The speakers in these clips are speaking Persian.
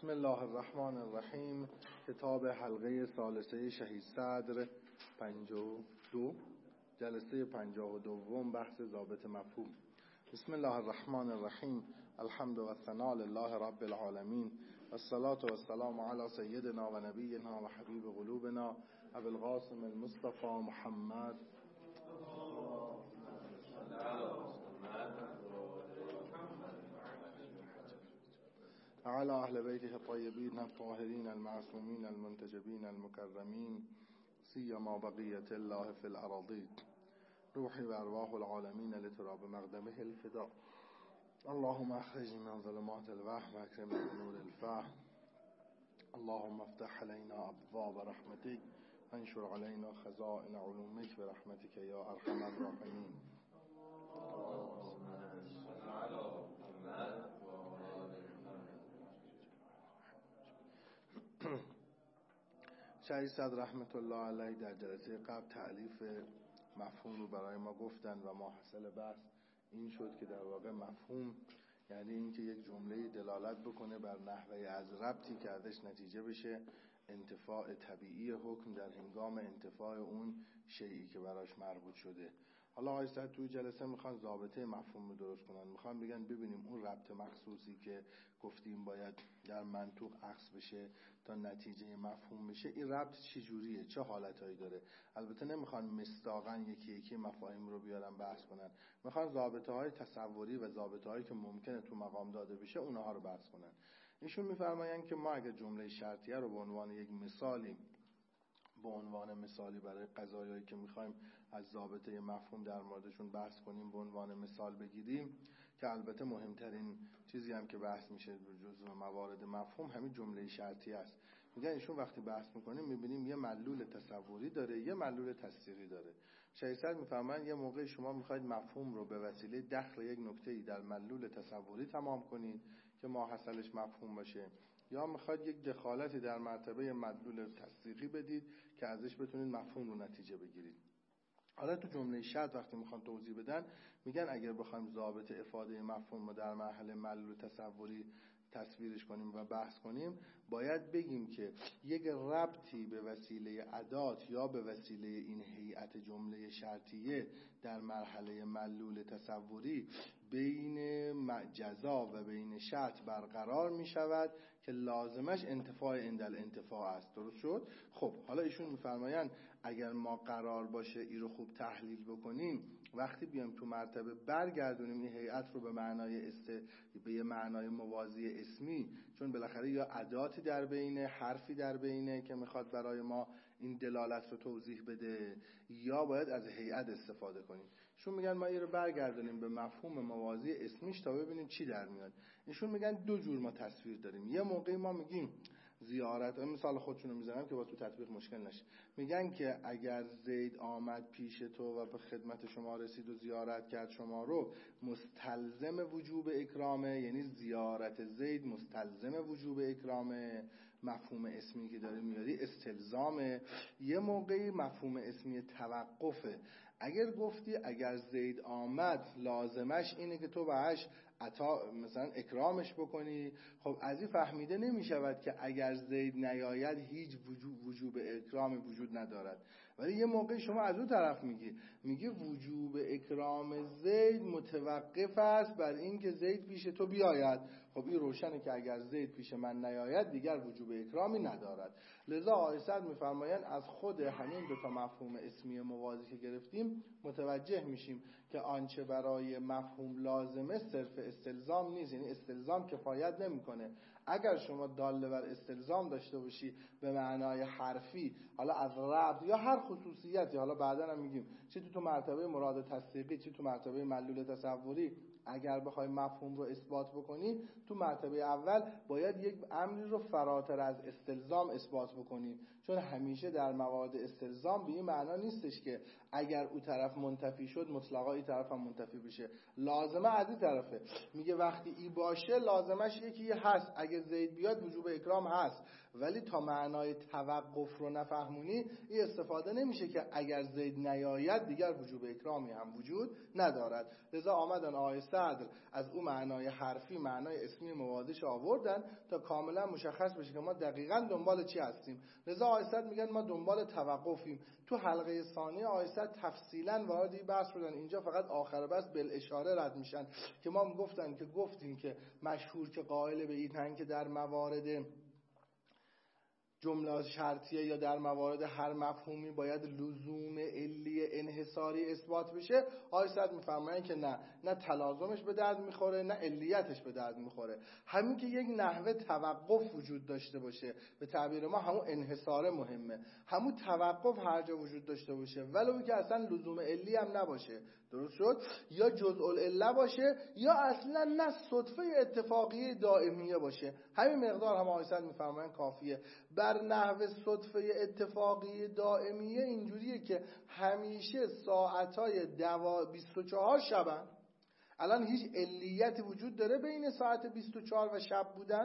بسم الله الرحمن الرحیم. کتاب حلقه ثالثه شهید صدر 52 جلسه 52 بحث ضابط مفهوم. بسم الله الرحمن الرحیم. الحمد و الثناء لله رب العالمین والصلاة والسلام علی سیدنا و نبینا و حبیب قلوبنا ابو القاسم المصطفى محمد على اهل بیته الطیبین الطاهرین المعصومین المنتجبین المکرمین سیما بقیة الله فی الأراضین روحی و ارواح العالمین لتراب مقدمه الفداء. اللهم اخرجنا من ظلمات الوهم واکرمنا بنور الفهم. اللهم افتح علينا ابواب رحمتك وانشر علينا خزائن علومك برحمتك یا ارحم الراحمین. شهید صدر رحمت الله علیه در جلسه قبل تعریف مفهوم رو برای ما گفتن و ماحصل بحث این شد که در واقع مفهوم یعنی اینکه یک جمله دلالت بکنه بر نحوه از ربطی که ازش نتیجه بشه انتفاع طبیعی حکم در هنگام انتفاع اون شیئی که براش مربوط شده. حالا آقای صدر توی جلسه میخوان ضابطه مفهوم رو درست کنن، میخوان بگن ببینیم اون ربط مخصوصی که گفتیم باید در منطوق اخذ بشه تا نتیجه مفهوم بشه، این ربط چه جوریه، چه حالتایی داره. البته نمیخوان مصداقاً یکی یکی مفاهیم رو بیارن بحث کنن، میخوان ضابطه های تصوری و ضابطه هایی که ممکنه تو مقام داده بشه اونها رو بحث کنن. ایشون میفرمایند که ما اگه جمله شرطیه رو به عنوان یک مثالی برای قضایایی که میخوایم از ضابطه مفهوم در موردشون بحث کنیم به عنوان مثال بگیریم، که البته مهمترین چیزی هم که بحث میشه جزو موارد مفهوم همین جمله شرطی است. میگن ایشون وقتی بحث میکنیم میبینیم یه معلول تصوری داره، یه معلول تصدیقی داره. شهید صدر میفرمایند یه موقع شما میخواید مفهوم رو به وسیله دخل یک نکته‌ای در معلول تصوری تمام کنید که ماحصلش مفهوم باشه، یا میخواید یک دخالتی در مرتبه معلول تصدیقی بدید که ازش بتونید مفهوم رو نتیجه بگیرید. حالا تو جمله شرط وقتی میخوان توضیح بدن میگن اگر بخوایم ضابط افاده مفهوم رو در مرحله معلول تصوری تصویرش کنیم و بحث کنیم، باید بگیم که یک ربطی به وسیله ادات یا به وسیله این هیئت جمله شرطیه در مرحله معلول تصوری بین جزا و بین شرط برقرار می شود که لازمش انتفاع عند الانتفاع است. درست شد؟ خب حالا ایشون میفرمایند اگر ما قرار باشه این رو خوب تحلیل بکنیم، وقتی بیایم تو مرتبه برگردونیم این هیئت رو به یه معنای موازی اسمی، چون بالاخره یا اداتی در بینه، حرفی در بینه که میخواد برای ما این دلالت رو توضیح بده، یا باید از هیئت استفاده کنیم. ایشون میگن ما این رو برگردونیم به مفهوم موازی اسمیش تا ببینیم چی در میاد. ایشون میگن دو جور ما تصویر داریم. یه موقعی ما میگیم زیارت، مثال خودشونو میزنم که با تو تطبیق مشکل نشه، میگن که اگر زید آمد پیش تو و به خدمت شما رسید و زیارت کرد شما رو، مستلزم وجوب اکرامه، یعنی زیارت زید مستلزم وجوب اکرامه. مفهوم اسمی که داری میاری استلزامه. یه موقعی مفهوم اسمی توقفه. اگر گفتی اگر زید آمد لازمش اینه که تو بهش مثلا اکرامش بکنی، خب از این فهمیده نمی شود که اگر زید نیاید هیچ وجوب اکرام وجود ندارد. ولی یه موقع شما از اون طرف میگی وجوب اکرام زید متوقف است بر این که زید پیش تو بیاید. خب این روشنه که اگر زید پیش من نیاید دیگر وجوب اکرامی ندارد. لذا آقای صدر میفرمایند از خود همین دو تا مفهوم اسمی موازی که گرفتیم متوجه میشیم که آنچه برای مفهوم لازمه صرف استلزام نیست، یعنی استلزام کفایت نمیکنه. اگر شما داله بر استلزام داشته باشی به معنای حرفی، حالا از ربط یا هر خصوصیتی، حالا بعداً هم میگیم چه تو مرتبه مراد تصدیقی چه تو مرتبه معلول تصوری، اگر بخوای مفهوم رو اثبات بکنی تو مرتبه اول باید یک امری رو فراتر از استلزام اثبات بکنی، چون همیشه در موارد استلزام به این معنا نیستش که اگر اون طرف منتفی شد مطلقا این طرف هم منتفی بشه. لازمه از این طرفه. میگه وقتی ای باشه لازمش یکی هست، اگه زید بیاد وجوب اکرام هست، ولی تا معنای توقف رو نفهمونی این استفاده نمیشه که اگر زید نیاید دیگر وجوب اکرامی هم وجود ندارد. لذا آمدن آقای صدر از اون معنای حرفی معنای اسمی موادش آوردن تا کاملا مشخص بشه که ما دقیقاً دنبال چی هستیم. لذا آقای صدر میگن ما دنبال توقفیم. تو حلقه ثانیه آقای صدر تفصیلاً وارد این بحث شدن. اینجا فقط آخر بحث بالاشاره رد میشن که ما گفتیم که مشهور که قائل به این که در موارد جمله شرطیه یا در موارد هر مفهومی باید لزوم علی انحصاری اثبات بشه. آقای صدر میفرمایند که نه تلازمش به درد میخوره نه علیتش به درد میخوره. همین که یک نحوه توقف وجود داشته باشه، به تعبیر ما همون انحصار مهمه، همون توقف هر جا وجود داشته باشه ولو که اصلا لزوم علی هم نباشه. درست شد؟ یا جزء العله باشه یا اصلا نه صدفه اتفاقی دائمیه باشه. همین مقدار هم آقای صدر میفرمایند کافیه. بر نحو صدفه اتفاقی دائمیه اینجوریه که همیشه ساعتهای 24 شبن. الان هیچ علیت وجود داره بین ساعت 24 و شب بودن؟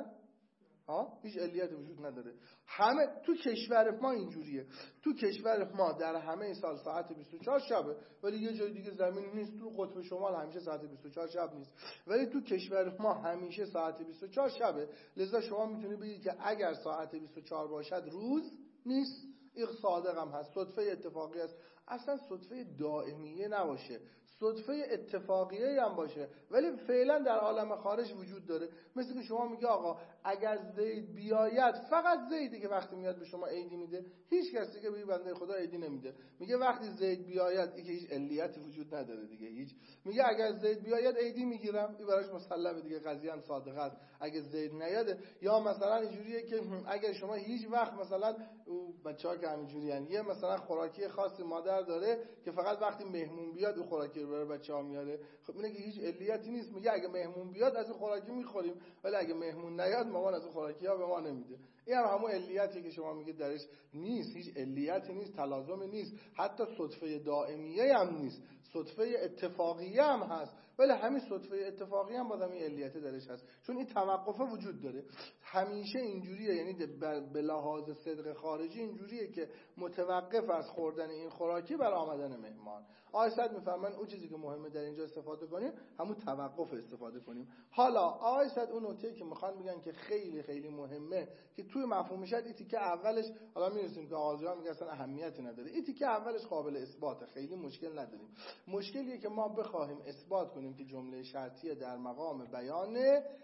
هیچ علیت وجود نداره. همه تو کشور ما اینجوریه. تو کشور ما در همه سال ساعت 24 شبه، ولی یه جای دیگه زمین نیست. تو قطب شمال همیشه ساعت 24 شب نیست، ولی تو کشور ما همیشه ساعت 24 شبه. لذا شما میتونید بگید که اگر ساعت 24 باشد روز نیست. این صادق هم هست، صدفه اتفاقی است. اصلا صدفه دائمیه نباشه، صدفه اتفاقیه هم باشه ولی فعلا در عالم خارج وجود داره. مثل که شما میگه آقا اگر زید بیاید، فقط زیدی که وقتی میاد به شما عیدی میده، هیچ کسی که به بنده خدا عیدی نمیده. میگه وقتی زید بیاید، این که هیچ علیتی وجود نداره دیگه، هیچ. میگه اگر زید بیاید عیدی میگیرم، این براش مسلمه دیگه، قضیه هم صادقه است. اگه زید نیاد، یا مثلا اینجوریه که اگر شما هیچ وقت مثلا بچه‌ها که همینجوریان، یه مثلا خوراکی خاصی مادر داره که فقط وقتی مهمون بیاد اون خوراکی رو برای بچه‌ها میاره، خب اینه که هیچ علیتی نیست. میگه اگه مهمون بیاد از اون خوراکی میخوریم، ولی اگه مهمون نیاد مامان از اون خوراکی‌ها به ما نمیده. این هم همون علیتی که شما میگید درش نیست، هیچ علیتی نیست، تلازمی نیست، حتی صدفه دائمیه هم نیست، صدفه اتفاقیه هم هست، ولی همین صدفه اتفاقی هم باز همین علیت درش هست، چون این توقفه وجود داره. همیشه اینجوریه، یعنی به لحاظ صدق خارجی اینجوریه که متوقف از خوردن این خوراکی بر آمدن مهمان. آقای صدر میفرمایند اون چیزی که مهمه در اینجا استفاده کنیم همون توقف استفاده کنیم. حالا آقای صدر اون نکته‌ای که میخوان بگن که خیلی خیلی مهمه که توی مفهوم شد، این تیکه اولش، حالا میرسیم که آقا میگه اصلا اهمیتی نداره، این تیکه اولش قابل اثباته، خیلی مشکل نداریم. مشکلیه که ما بخوایم اثبات کنیم که جمله شرطیه در مقام بیان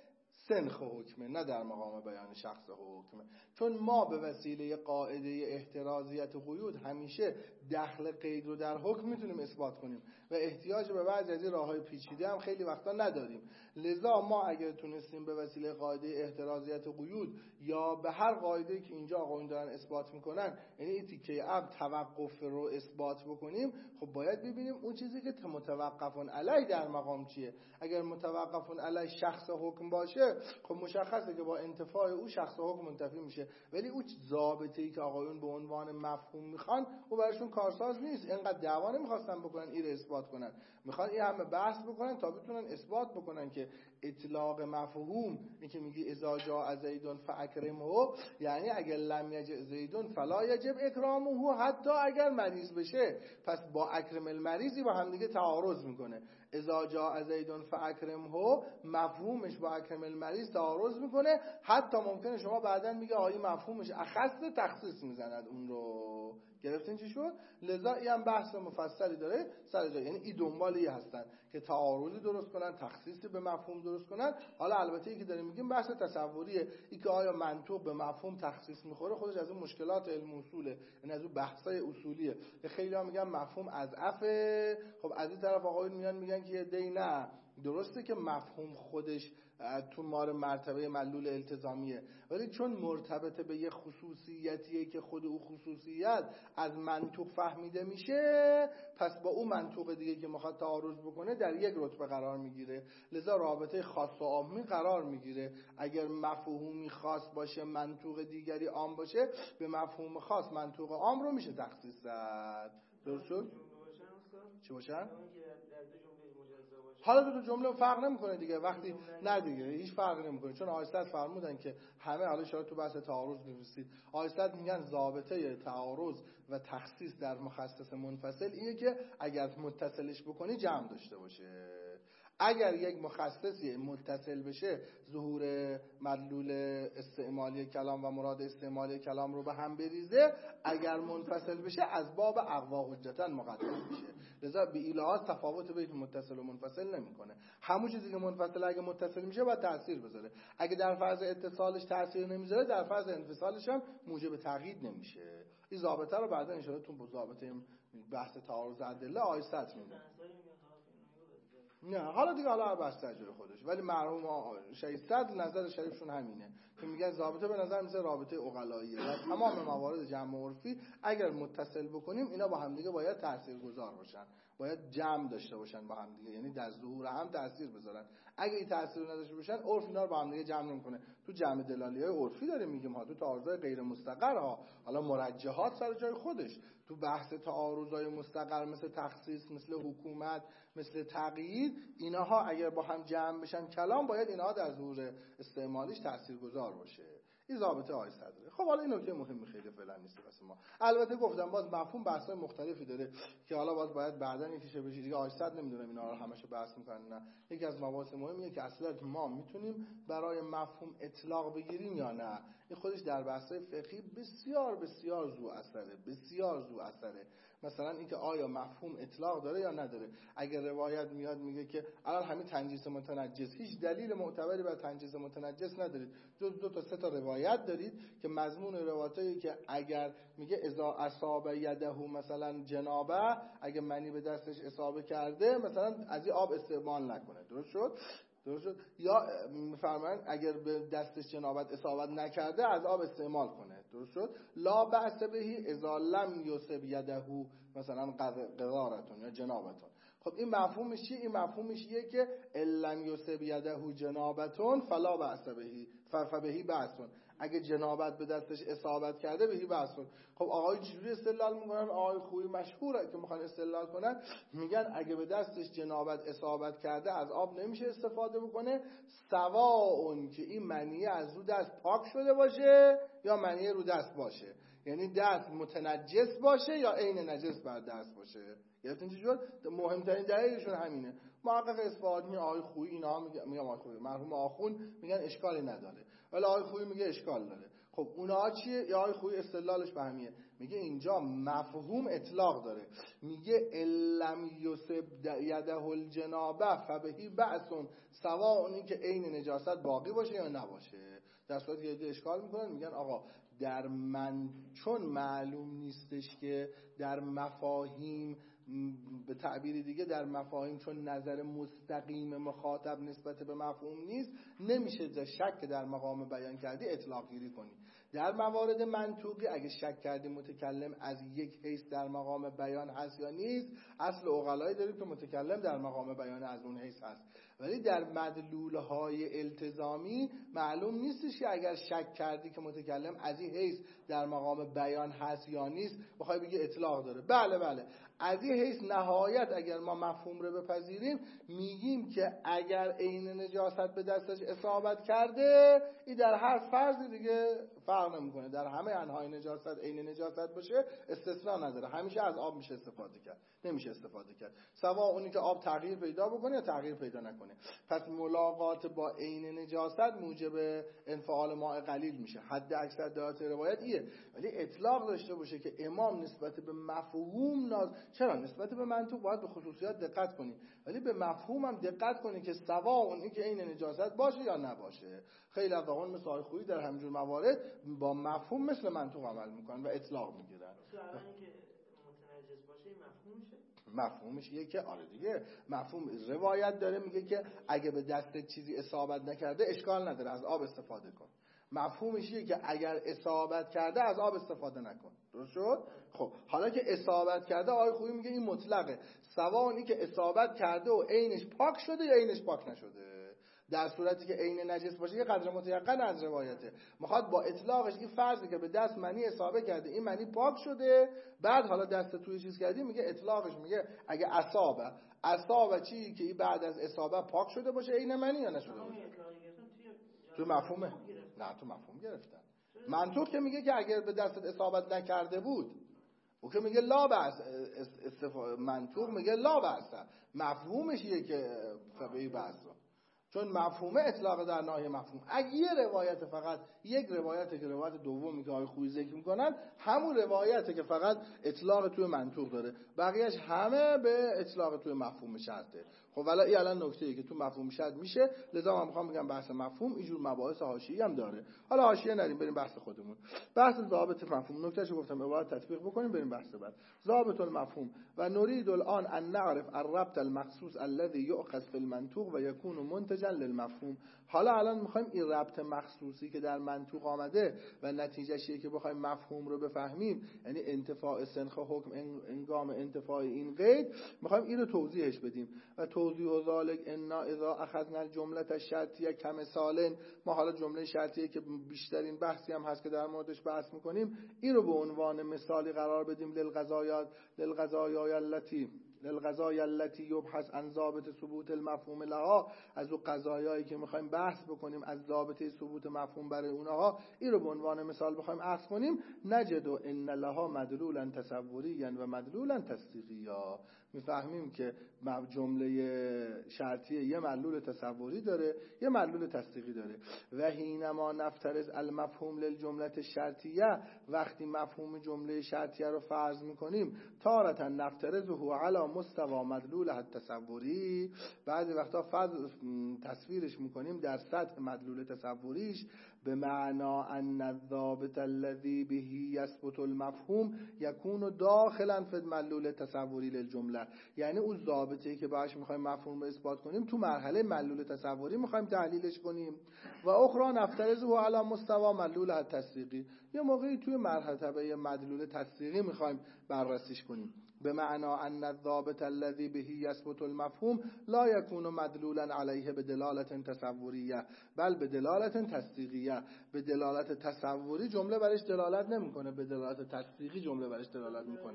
سنخ حکمه، نه در مقام بیان شخص حکمه. چون ما به وسیله قاعده احترازیت قیود همیشه دخل قید رو در حکم میتونیم اثبات کنیم و احتیاج به بعضی از این راههای پیچیده هم خیلی وقتا نداریم. لذا ما اگر تونستیم به وسیله قاعده احترازیت قیود یا به هر قاعده‌ای که اینجا آقایون دارن اثبات میکنن، یعنی این تیکه اب توقف رو اثبات بکنیم، خب باید ببینیم اون چیزی که متوقفون علی در مقام چیه. اگر متوقفون علی شخص حکم باشه، خب مشخصه که با انتفاع او شخص حکم منتفی میشه، ولی اون ضابطه‌ای که آقایون به عنوان مفهوم میخوان او براشون کارساز نیست. اینقدر دعوا نمیخواستن بکنن این رو اثبات کنن، میخوان این همه بحث بکنن تا بتونن اثبات بکنن که اطلاق مفهوم، این که میگی اذا جاء زید فاکرمه، یعنی اگر لم یجئ زید فلا یجب اکرامه، حتی اگر مریض بشه. پس با اکرم المریضی با هم دیگه تعارض میکنه. اذا جاء زید فاکرمه مفهومش با اکرم المریض تعارض میکنه، حتی ممکنه شما بعداً میگه آیه مفهومش اخص تخصیص میزند اون رو. گرفتین چی شد؟ لذا این هم بحث مفصلی داره سر جای، یعنی این دنبالی هستن که تعارضی درست کنن، تخصیصی به مفهوم درست کنن. حالا البته ای که داریم میگیم بحث تصوریه، ای که آیا منطوق به مفهوم تخصیص میخوره خودش از اون مشکلات علم اصوله، یعنی از اون بحثای اصولیه که خیلی ها میگن مفهوم اضعفه. خب از این طرف آقایون میگن که دی نه، درسته که مفهوم خودش تو مار مرتبه معلول التزامیه، ولی چون مرتبط به یه خصوصیتیه که خود او خصوصیت از منطوق فهمیده میشه، پس با اون منطوق دیگه که میخواد تعارض بکنه در یک رتبه قرار میگیره. لذا رابطه خاص و عامی قرار میگیره. اگر مفهومی خاص باشه منطوق دیگری عام باشه، به مفهوم خاص منطوق عام رو میشه تخصیص داد. درست شد؟ چی باشن؟ حالا دو جمله فرق نمیکنه دیگه، وقتی نه دیگه هیچ فرقی نمیکنه، چون آیستاد فرمودن که همه، حالا شما تو بحث تعارض می‌رسید، آیستاد میگن ضابطه تعارض و تخصیص در مخصص منفصل اینه که اگر متصلش بکنی جمع داشته باشه. اگر یک مخصصی متصل بشه ظهور مدلول استعمالی کلام و مراد استعمالی کلام رو به هم بریزه، اگر منفصل بشه از باب اقوا حجتا مقدم میشه. لذا به این لحاظ تفاوت بین متصل و منفصل نمیکنه. همون چیزی که منفصل اگه متصل میشه باید تأثیر بذاره، اگه در فرض اتصالش تأثیر نمیذاره در فرض انفصالش هم موجب تقیید نمیشه. این ضابطه رو بعدا ان شاءالله تو ضابطه بحث تعارض ادله آیست میده. نه حالا دیگه حالا بحث تجربه خودش، ولی مرحوم شهید صدر نظر شریفشون همینه که میگن ضابطه به نظر مثل رابطه عقلاییه و تمام موارد جمع عرفی اگر متصل بکنیم اینا با هم دیگه باید تاثیرگذار باشن، باید جمع داشته باشن با هم دیگه، یعنی در ظهور هم تاثیر بذارن. اگه این تاثیر نداشته باشن عرف اینا رو با هم دیگه جمع نمیکنه. تو جمع دلالیهای عرفی داریم میگیم ها، تو تعارضای غیر مستقر ها، حالا مرجحات سر جای خودش، تو بحث تعارضای مستقر مثل تخصیص، مثل حکومت، مثل تقیید، اینها اگر با هم جمع بشن کلام باید اینها در ظهور استعمالیش تاثیرگذار باشه. این ضابطه آیه صدره. خب حالا این نکته مهمی خیلی فعلا نیست واسه ما. البته گفتم باز مفهوم بحث‌های مختلفی داره که حالا باید بعداً یکیشه بشه دیگه. آیه صدر نمیدونم اینا رو همشو بحث می‌کنن نه. یکی از مباحث مهمیه که اصلا ما میتونیم برای مفهوم اطلاق بگیریم یا نه. این خودش در بحث‌های فقهی بسیار بسیار ذو اثره، بسیار ذو اثره. مثلا اینکه آیا مفهوم اطلاق داره یا نداره. اگر روایت میاد میگه که الان همین تنجیس متنجس، هیچ دلیل معتبری بر تنجیس متنجس ندارید، جز 2 تا 3 تا روایت دارید که مضمون روایتایی که اگر میگه اذا اصاب یده مثلا جنابه، اگه منی به دستش اصابه کرده مثلا از این آب استعمال نکنه. درست شد؟ یا میفرمایند اگر به دستش جنابت اصابت نکرده از آب استعمال کنه. درست شد؟ لا بأس بهی اذا لم یصب یده مثلا قذارتون یا جنابتون. خب این مفهومش چیه؟ این مفهومش اینه که لم یصب یده جنابتون فلا بأس بهی فبهی بأسون، اگه جنابت به دستش اصابت کرده بهی بأسون. خب آقای چجوری استدلال میکنن؟ آقای خویی مشهوره که میخوان استدلال کنن، میگن اگه به دستش جنابت اصابت کرده از آب نمیشه استفاده بکنه، سواء که این منیه از رو دست پاک شده باشه یا منیه رو دست باشه، یعنی دست متنجس باشه یا عین نجس بر دست باشه. گرفتین چی شد؟ مهمترین دلیلشون همینه. محقق اصفهانی آقای خویی اینا میگن آقای خویی مرحوم آخوند میگن اشکالی نداره، ولی آقای خویی میگه اشکال داره. خب اونها چیه؟ یا آقای خویی استدلالش به همیه، میگه اینجا مفهوم اطلاق داره، میگه لم یصب یده الجنابه فبهی بأسون، سواء اونی که عین نجاست باقی باشه یا نباشه. در صورتی که اشکال میکنن میگن آقا در چون معلوم نیستش که در مفاهیم، به تعبیر دیگه در مفاهیم چون نظر مستقیم مخاطب نسبت به مفهوم نیست، نمیشه شک در مقام بیان کردی اطلاق گیری کنی. در موارد منطوقی اگه شک کردی متکلم از یک حیث در مقام بیان هست یا نیست، اصل عقلایی داریم که متکلم در مقام بیان از اون حیث هست، ولی در مدلولهای التزامی معلوم نیستش که اگر شک کردی که متکلم از این حیث در مقام بیان هست یا نیست بخوای بگی اطلاق داره. بله از این حیث نهایت اگر ما مفهوم رو بپذیریم میگیم که اگر عین نجاست به دستش اصابت کرده، این در هر فرضی دیگه فرق نمیکنه، در همه انواع نجاست عین نجاست باشه استثناء نداره، همیشه از آب میشه استفاده کرد، نمیشه استفاده کرد، سواء اونی که آب تغییر پیدا بکنه یا تغییر پیدا نکنه. پس ملاقات با عین نجاست موجب انفعال ماء قلیل میشه، حد اکثر دلالت روایت ایه. ولی اطلاق داشته باشه که امام نسبت به مفهوم چرا نسبت به منطوق باید به خصوصیات دقت کنی، ولی به مفهوم هم دقت کنی که سواء اونی که عین نجاست باشه یا نباشه. خیلی از آقایان مثل آقای خویی در همینجور موارد با مفهوم مثل منطوق عمل میکنن و اطلاق میگیرن. مفهومش یه که آره دیگه مفهوم روایت داره میگه که اگه به دست چیزی اصابت نکرده اشکال نداره از آب استفاده کن. مفهومش اینه که اگر اصابت کرده از آب استفاده نکن. درست شد؟ خب حالا که اصابت کرده آقای خویی میگه این مطلقه، سواء اینی که اصابت کرده و عینش پاک شده یا عینش پاک نشده. در صورتی که عین نجس باشه یه قدر متیقن از روایته، میخواد با اطلاقش این فرضی که به دست منی اصابه کرده این منی پاک شده، بعد حالا دست توی چیز کردی، میگه اطلاقش میگه اگه اصابه چی که این بعد از اصابه پاک شده باشه عین منی یا نشده باشه. تو مفهومه؟ نه تو مفهوم گرفتن. منطوق که میگه که اگر به دستت اصابت نکرده بود، او که میگه لا بأس، منطوق میگه لا بأس، مفهومش که فبی بأس، چون مفهومه اطلاق در ناحیه مفهوم. اگه یه روایت فقط یک روایته که روایت دومی که آقای خویی ذکر میکنن همون روایته که فقط اطلاق توی منطوق داره، بقیهش همه به اطلاق توی مفهوم شرطه. خب ولی این الان نکته‌ای که تو مفهوم شرط میشه، لذا من میخوام بگم بحث مفهوم اینجور مباحث حاشیه‌ای هم داره. حالا حاشیه نریم، بریم بحث خودمون. بحث ضابط مفهوم، نکتهشو گفتم عبارت تطبیق بکنیم، بریم بحث بعد. ضابط المفهوم و نريد الان ان نعرف الربط المخصوص الذي يؤخذ في المنطوق و يكون منتجا للمفهوم. حالا الان میخوایم این ربط مخصوصی که در منطوق آمده و نتیجهش اینه که بخوایم مفهوم رو بفهمیم، یعنی انتفاع سنخ حکم انگام انتفاع این قید، میخوایم این رو توضیحش بدیم. و توضیح ذالک ان اذا اخذنا الجمله الشرطیه کمثال، ما حالا جمله شرطیه که بیشترین بحثی هم هست که در موردش بحث میکنیم، این رو به عنوان مثالی قرار بدیم للقضايا التي يبحث عن ضابط ثبوت المفهوم لها، از اون قضایایی که میخوایم بحث بکنیم از ضابطه ثبوت مفهوم برای اونها، این رو به عنوان مثال بخوایم عرض کنیم، نجد ان لها مدلولا تصوریا و مدلولا تصدیقیا. میفهمیم که جمله شرطیه یه مدلول تصوری داره، یه مدلول تصدیقی داره. و حینما نفترض المفهوم للجمله الشرطیه، وقتی مفهوم جمله شرطیه رو فرض میکنیم، تارتا نفترضه علی مستوى مدلول التصوری، بعضی وقتا تصویرش میکنیم در سطح مدلول تصوریش، به معنا ان الضابط الذي به يثبت المفهوم يكون داخلا في المدلول التصوری للجمله. یعنی اون ضابطه‌ای که باهاش میخوایم مفهوم رو اثبات کنیم تو مرحله مدلول تصوری میخوایم تحلیلش کنیم. و اخرى نفترضه علی مستوى مدلول التصدیقی، یه موقعی توی مرحله مدلول تصدیقی میخوایم بررسیش کنیم. به معنا ان الضابط الذي به يثبت المفهوم لا يكون مدلولا عليه بدلاله تصوریه بل بدلاله تصدیقیه. به دلالت تصوری جمله برش دلالت نمیکنه، به دلالت تصدیقی جمله برش دلالت میکنه.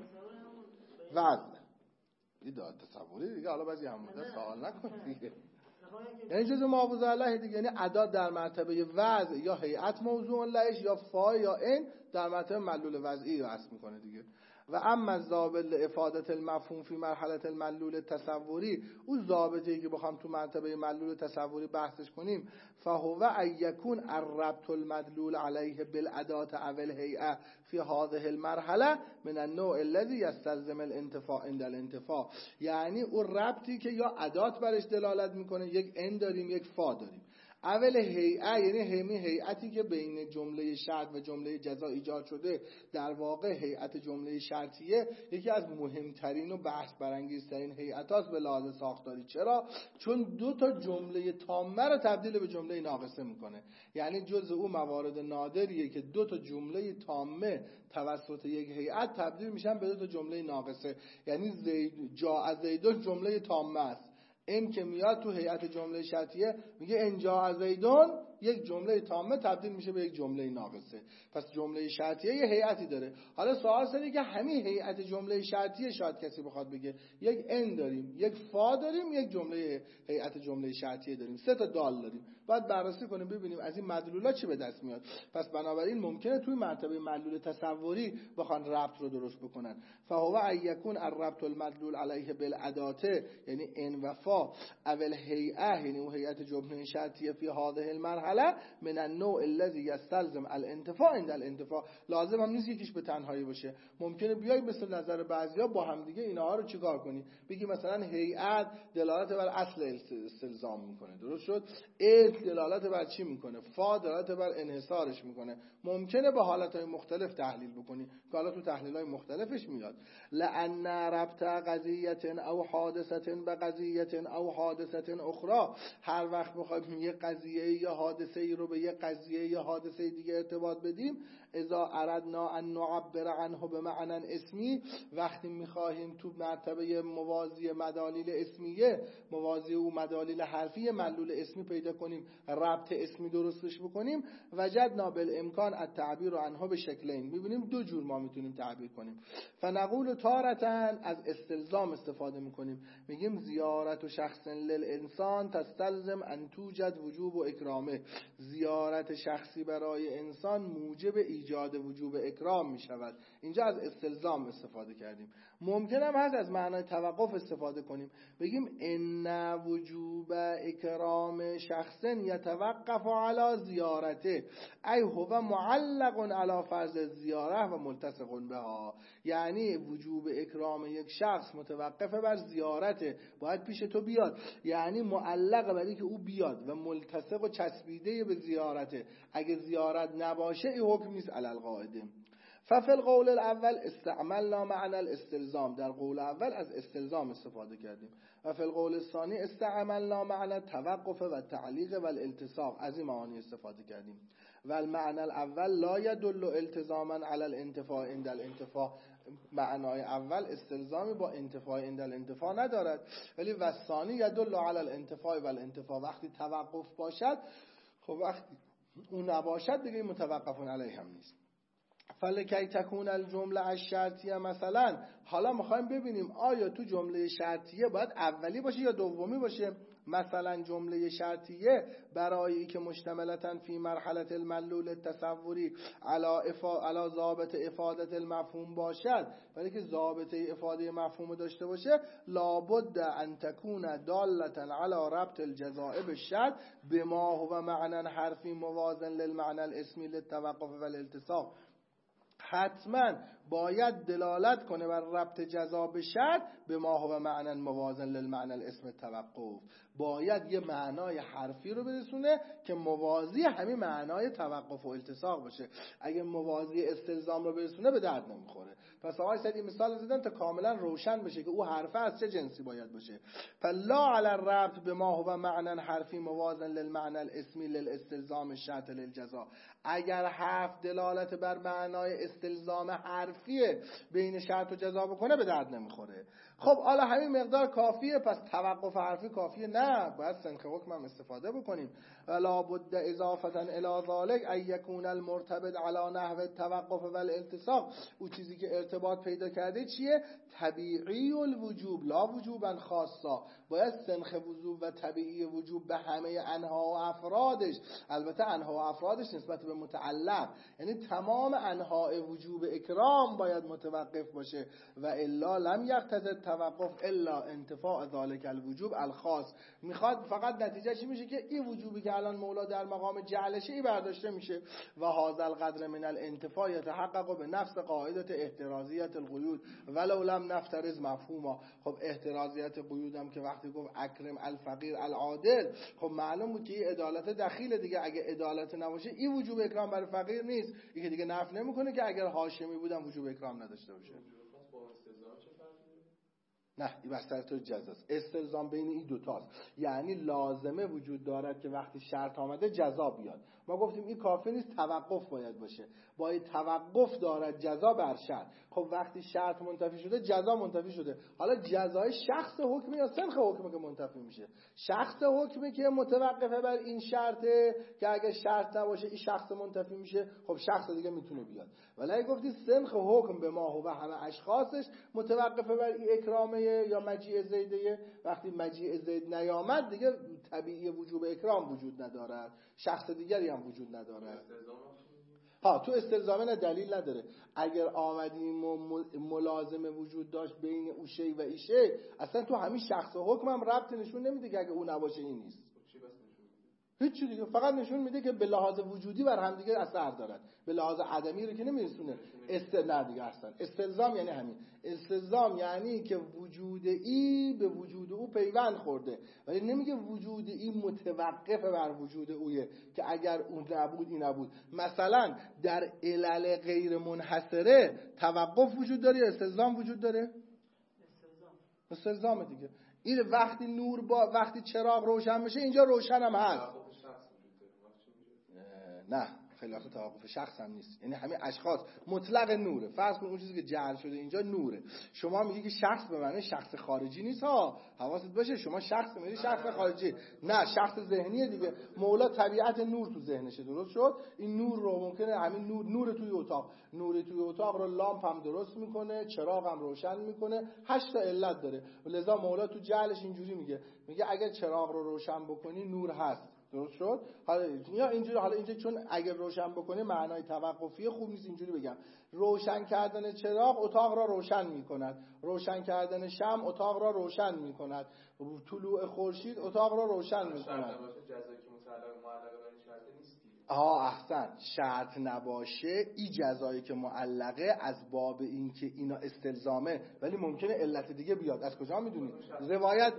وزن این دلالت تصوری دیگه، حالا بعضی هم سوال نکنید دیگه، یعنی جزء معوض الله دیگه، یعنی ادات در مرتبه وضع یا هیئت موضوع لهش یا فا یا ان در مرتبه مدلول وضعی رو حذف میکنه دیگه. و اما الضابط لافاده المفهوم فی مرحله المدلول التصوری، اون ضابطی که بخوام تو مرتبه مدلول تصوری بحثش کنیم، فهو ان یکون الربط المدلول علیه بالاداه او الهیئه فی هذه المرحله من النوع الذي یستلزم الانتفاع عند الانتفاع. یعنی اون ربطی که یا ادات برش دلالت میکنه، یک ان داریم یک فا داریم، اول هیئه یعنی هیئتی که بین جمله شرط و جمله جزا ایجاد شده، در واقع هیئت جمله شرطیه یکی از مهمترین و بحث برانگیزترین هیئتاست به لحاظ ساختاری. چرا؟ چون دو تا جمله تامه رو تبدیل به جمله ناقصه میکنه. یعنی جزء او موارد نادریه که دو تا جمله تامه توسط یک هیئت تبدیل میشن به دو تا جمله ناقصه. یعنی جاء زیدون جمله تامه است، این که میاد تو هیئت جمله شرطیه میگه ان جاء زیدون، یک جمله تامه تبدیل میشه به یک جمله ناقصه. پس جمله شرطیه یه هیئتی داره. حالا سوال سری که همین هیئت جمله شرطیه شاید کسی بخواد بگه یک ان داریم، یک فا داریم، یک جمله هیئت جمله شرطیه داریم، سه تا دال داریم، باید بررسی کنیم ببینیم از این مدلولا چی به دست میاد. پس بنابراین ممکنه توی مرتبه مدلول تصوری بخوان ربط رو درست بکنن. فهو ان یکون الربط المدلول علیه بالاداه، یعنی ان و فا اول هیئه، یعنی اون هیئت جمله شرطیه فی هذه المرحله من النوع الذي يستلزم الانتفاع عند الانتفاع. لازم هم نیست یکیش به تنهایی باشه، ممکنه بیای مثل نظر بعضیا با هم دیگه اینها رو چیکار کنی، بگی مثلا هیئت دلالت بر اصل استلزام میکنه، درست شد، دلالت بر چی میکنه، فا دلالت بر انحصارش میکنه. ممکنه به حالتهای مختلف تحلیل بکنی که حالا تو تحلیل‌های مختلفش میاد. لأن ربط قضیه او حادثه بقضیه او حادثه اخرى، هر وقت بخوایم یه قضیه یا حادثه ای رو به یه قضیه یا حادثه دیگه ارتباط بدیم، اذا اردنا ان نعبر عنه بمعنى اسمی، وقتی میخواهیم تو مرتبه موازی مدالیل اسمیه، موازی و مدالیل حرفی مدلول اسمی پیدا کنیم، ربط اسمی درستش بکنیم، وجدنا بالامکان التعبیر عنه به شکلین، میبینیم دو جور ما میتونیم تعبیر کنیم. فنقول تارة از استلزام استفاده میکنیم، میگیم زیارت و شخص للانسان تستلزم ان توجد وجوب و اکرامه، زیارت شخصی برای انسان موجب ایجاد وجوب اکرام می شود. اینجا از استلزام استفاده کردیم. ممکن هم هست از معنای توقف استفاده کنیم، بگیم ان وجوب اکرام شخص یتوقف علی زیارته ای هو معلق علی فرض زیاره و ملتصق بها. یعنی وجوب اکرام یک شخص متوقف بر زیارته، باید پیش تو بیاد، یعنی معلق بر اینکه او بیاد و ملتصق و چسبیده به زیارته. اگه زیارت نباشه این حکم نیست علی القاعده. ففي القول الاول استعملنا معنى الاستلزام، در قول اول از استلزام استفاده کردیم. و فی القول الثانی استعملنا معنى التوقف و تعلیق و الالتصاق، از این معانی استفاده کردیم. و المعنى الاول لا يدل التزاما على الانتفاع عند الانتفاع، معنای اول استلزامی با انتفاع عند الانتفاع ندارد، ولی و الثانی يدل على الانتفاع و الانتفاع، وقتی توقف باشد خب وقتی اون نباشد دیگه متوقف علیه هم نیست. فلکی تکون الجمله الشرطیه مثلا، حالا میخوایم ببینیم آیا تو جمله شرطیه باید اولی باشه یا دومی باشه. مثلا جمله شرطیه برای که مشتملتن فی مرحله المدلول التصوری علی ضابط افاده المفهوم باشد، برای که ضابطه افاده مفهوم داشته باشه لابد ان تکون دالتا علی ربط الجزاء بالشرط بما هو معنی حرفی موازن للمعنی الاسمی للتوقف و الالتصاق. حتما باید دلالت کنه بر ربط جزا به شرط به ما هو معنی موازن للمعنی الاسم توقف، باید یه معنای حرفی رو برسونه که موازی همین معنای توقف و التصاق باشه. اگه موازی استلزام رو برسونه به درد نمیخوره. پس آقای سید این مثال زدن تا کاملا روشن بشه که او حرفه از چه جنسی باید باشه. فلا علی الربط به ما هو معنی حرفی موازن للمعنی الاسمی للاستلزام الشرط للجزا، اگر حرف دلالت بر معنای استلزام حرفیه بین شرط و جزا بکنه به درد نمیخوره. خب حالا همین مقدار کافیه، پس توقف حرفی کافیه؟ نه، باید سنخ حکم هم استفاده بکنیم. ولا بد اضافه الی ذلک ان یکون المرتبط علی نحو التوقف و الالتصاق، او چیزی که ارتباط پیدا کرده چیه؟ طبیعی الوجوب لا وجوبا خاصا، باید سنخ وجوب و طبیعی وجوب به همه انها و افرادش، البته انها و افرادش نسبت به متعلق، یعنی تمام انواع وجوب اکرام باید متوقف باشه. و الا لم یقتضی التوقف الا انتفاع ذلک الوجوب الخاص. میخواد فقط نتیجه چی میشه که این وجوبی که الان مولا در مقام جعلشه ای برداشته میشه. و هذا القدر من الانتفاع يتحقق به نفس قاعده احترازیت القیود ولو لم نفترض مفهوما. خب احترازیت قیود هم که وقتی گفت اکرم الفقیر العادل، خب معلوم بود که این عدالت دخیله دیگه. اگه عدالت نباشه این وجوب اکرام برای فقیر نیست، این که دیگه نفی نمیکنه که اگر هاشمی بودن وجوب اکرام نداشته باشه. نه، این بستر تو جزاست. استلزام بین این دوتاست، یعنی لازمه وجود دارد که وقتی شرط آمده جزا بیاد. ما گفتیم این کافی نیست، توقف باید باشه، باید توقف دارد جزا بر شرط. خب وقتی شرط منتفی شده جزا منتفی شده، حالا جزای شخص حکمی یا سنخ حکمی که منتفی میشه؟ شخص حکمی که متوقفه بر این شرطه که اگه شرط نباشه این شخص منتفی میشه، خب شخص دیگه میتونه بیاد. ولی گفتی سنخ حکم به ما و همه اشخاصش متوقفه بر این اکرامه یا مجیء زیده، وقتی مجیء زید نیامد دیگه طبیعی وجوب اکرام وجود ندارد، شخص دیگری هم وجود ندارد. تو استلزامه دلیل نداره. اگر آمدیم و ملازمه وجود داشت بین او شی و ای شی، اصلا تو همین شخص حکم هم ربط نشون نمیده که اگه او نباشه این نیست. هیچ دیگه، فقط نشون میده که به لحاظ وجودی بر هم دیگه اثر دارد، به لحاظ عدمی رو که نمیرسونه. نه دیگه اصلا استلزام یعنی همین. استلزام یعنی که وجود ای به وجود او پیوند خورده، ولی نمیگه وجود ای متوقف بر وجود اویه که اگر اون نبود این نبود. مثلا در علل غیر منحصره توقف وجود داره یا استلزام وجود داره؟ استلزام دیگه. این وقتی وقتی چراغ روشن میشه اینجا روشن هم هست. نه، خلاف توقف شخص هم نیست، یعنی همه اشخاص مطلق نوره. فرض کن اون چیزی که جعل شده اینجا نوره، شما میگی که شخص به معنی شخص خارجی نیست ها، حواست باشه. شما شخص میگی شخص خارجی، نه، شخص ذهنیه دیگه. مولا طبیعت نور تو ذهنشه، درست شد؟ این نور رو ممکنه همین نور توی اتاق، نور توی اتاق رو لامپ هم درست میکنه، چراغ هم روشن میکنه، 8 تا علت داره. لذا مولا تو جعلش اینجوری میگه اگر چراغ رو روشن بکنی نور هست، درست شد؟ حالا یا اینجوری، حالا اینجا چون اگه روشن بکنه معنای توقفی خوب نیست، اینجوری بگم روشن کردن چراغ اتاق را روشن می‌کند، روشن کردن شمع اتاق را روشن می‌کند، طلوع خورشید اتاق را روشن می‌کند. احسن، شرط نباشه این جزایی که معلقه از باب این که اینا استلزامه، ولی ممکنه علت دیگه بیاد. از کجا میدونی؟ روایت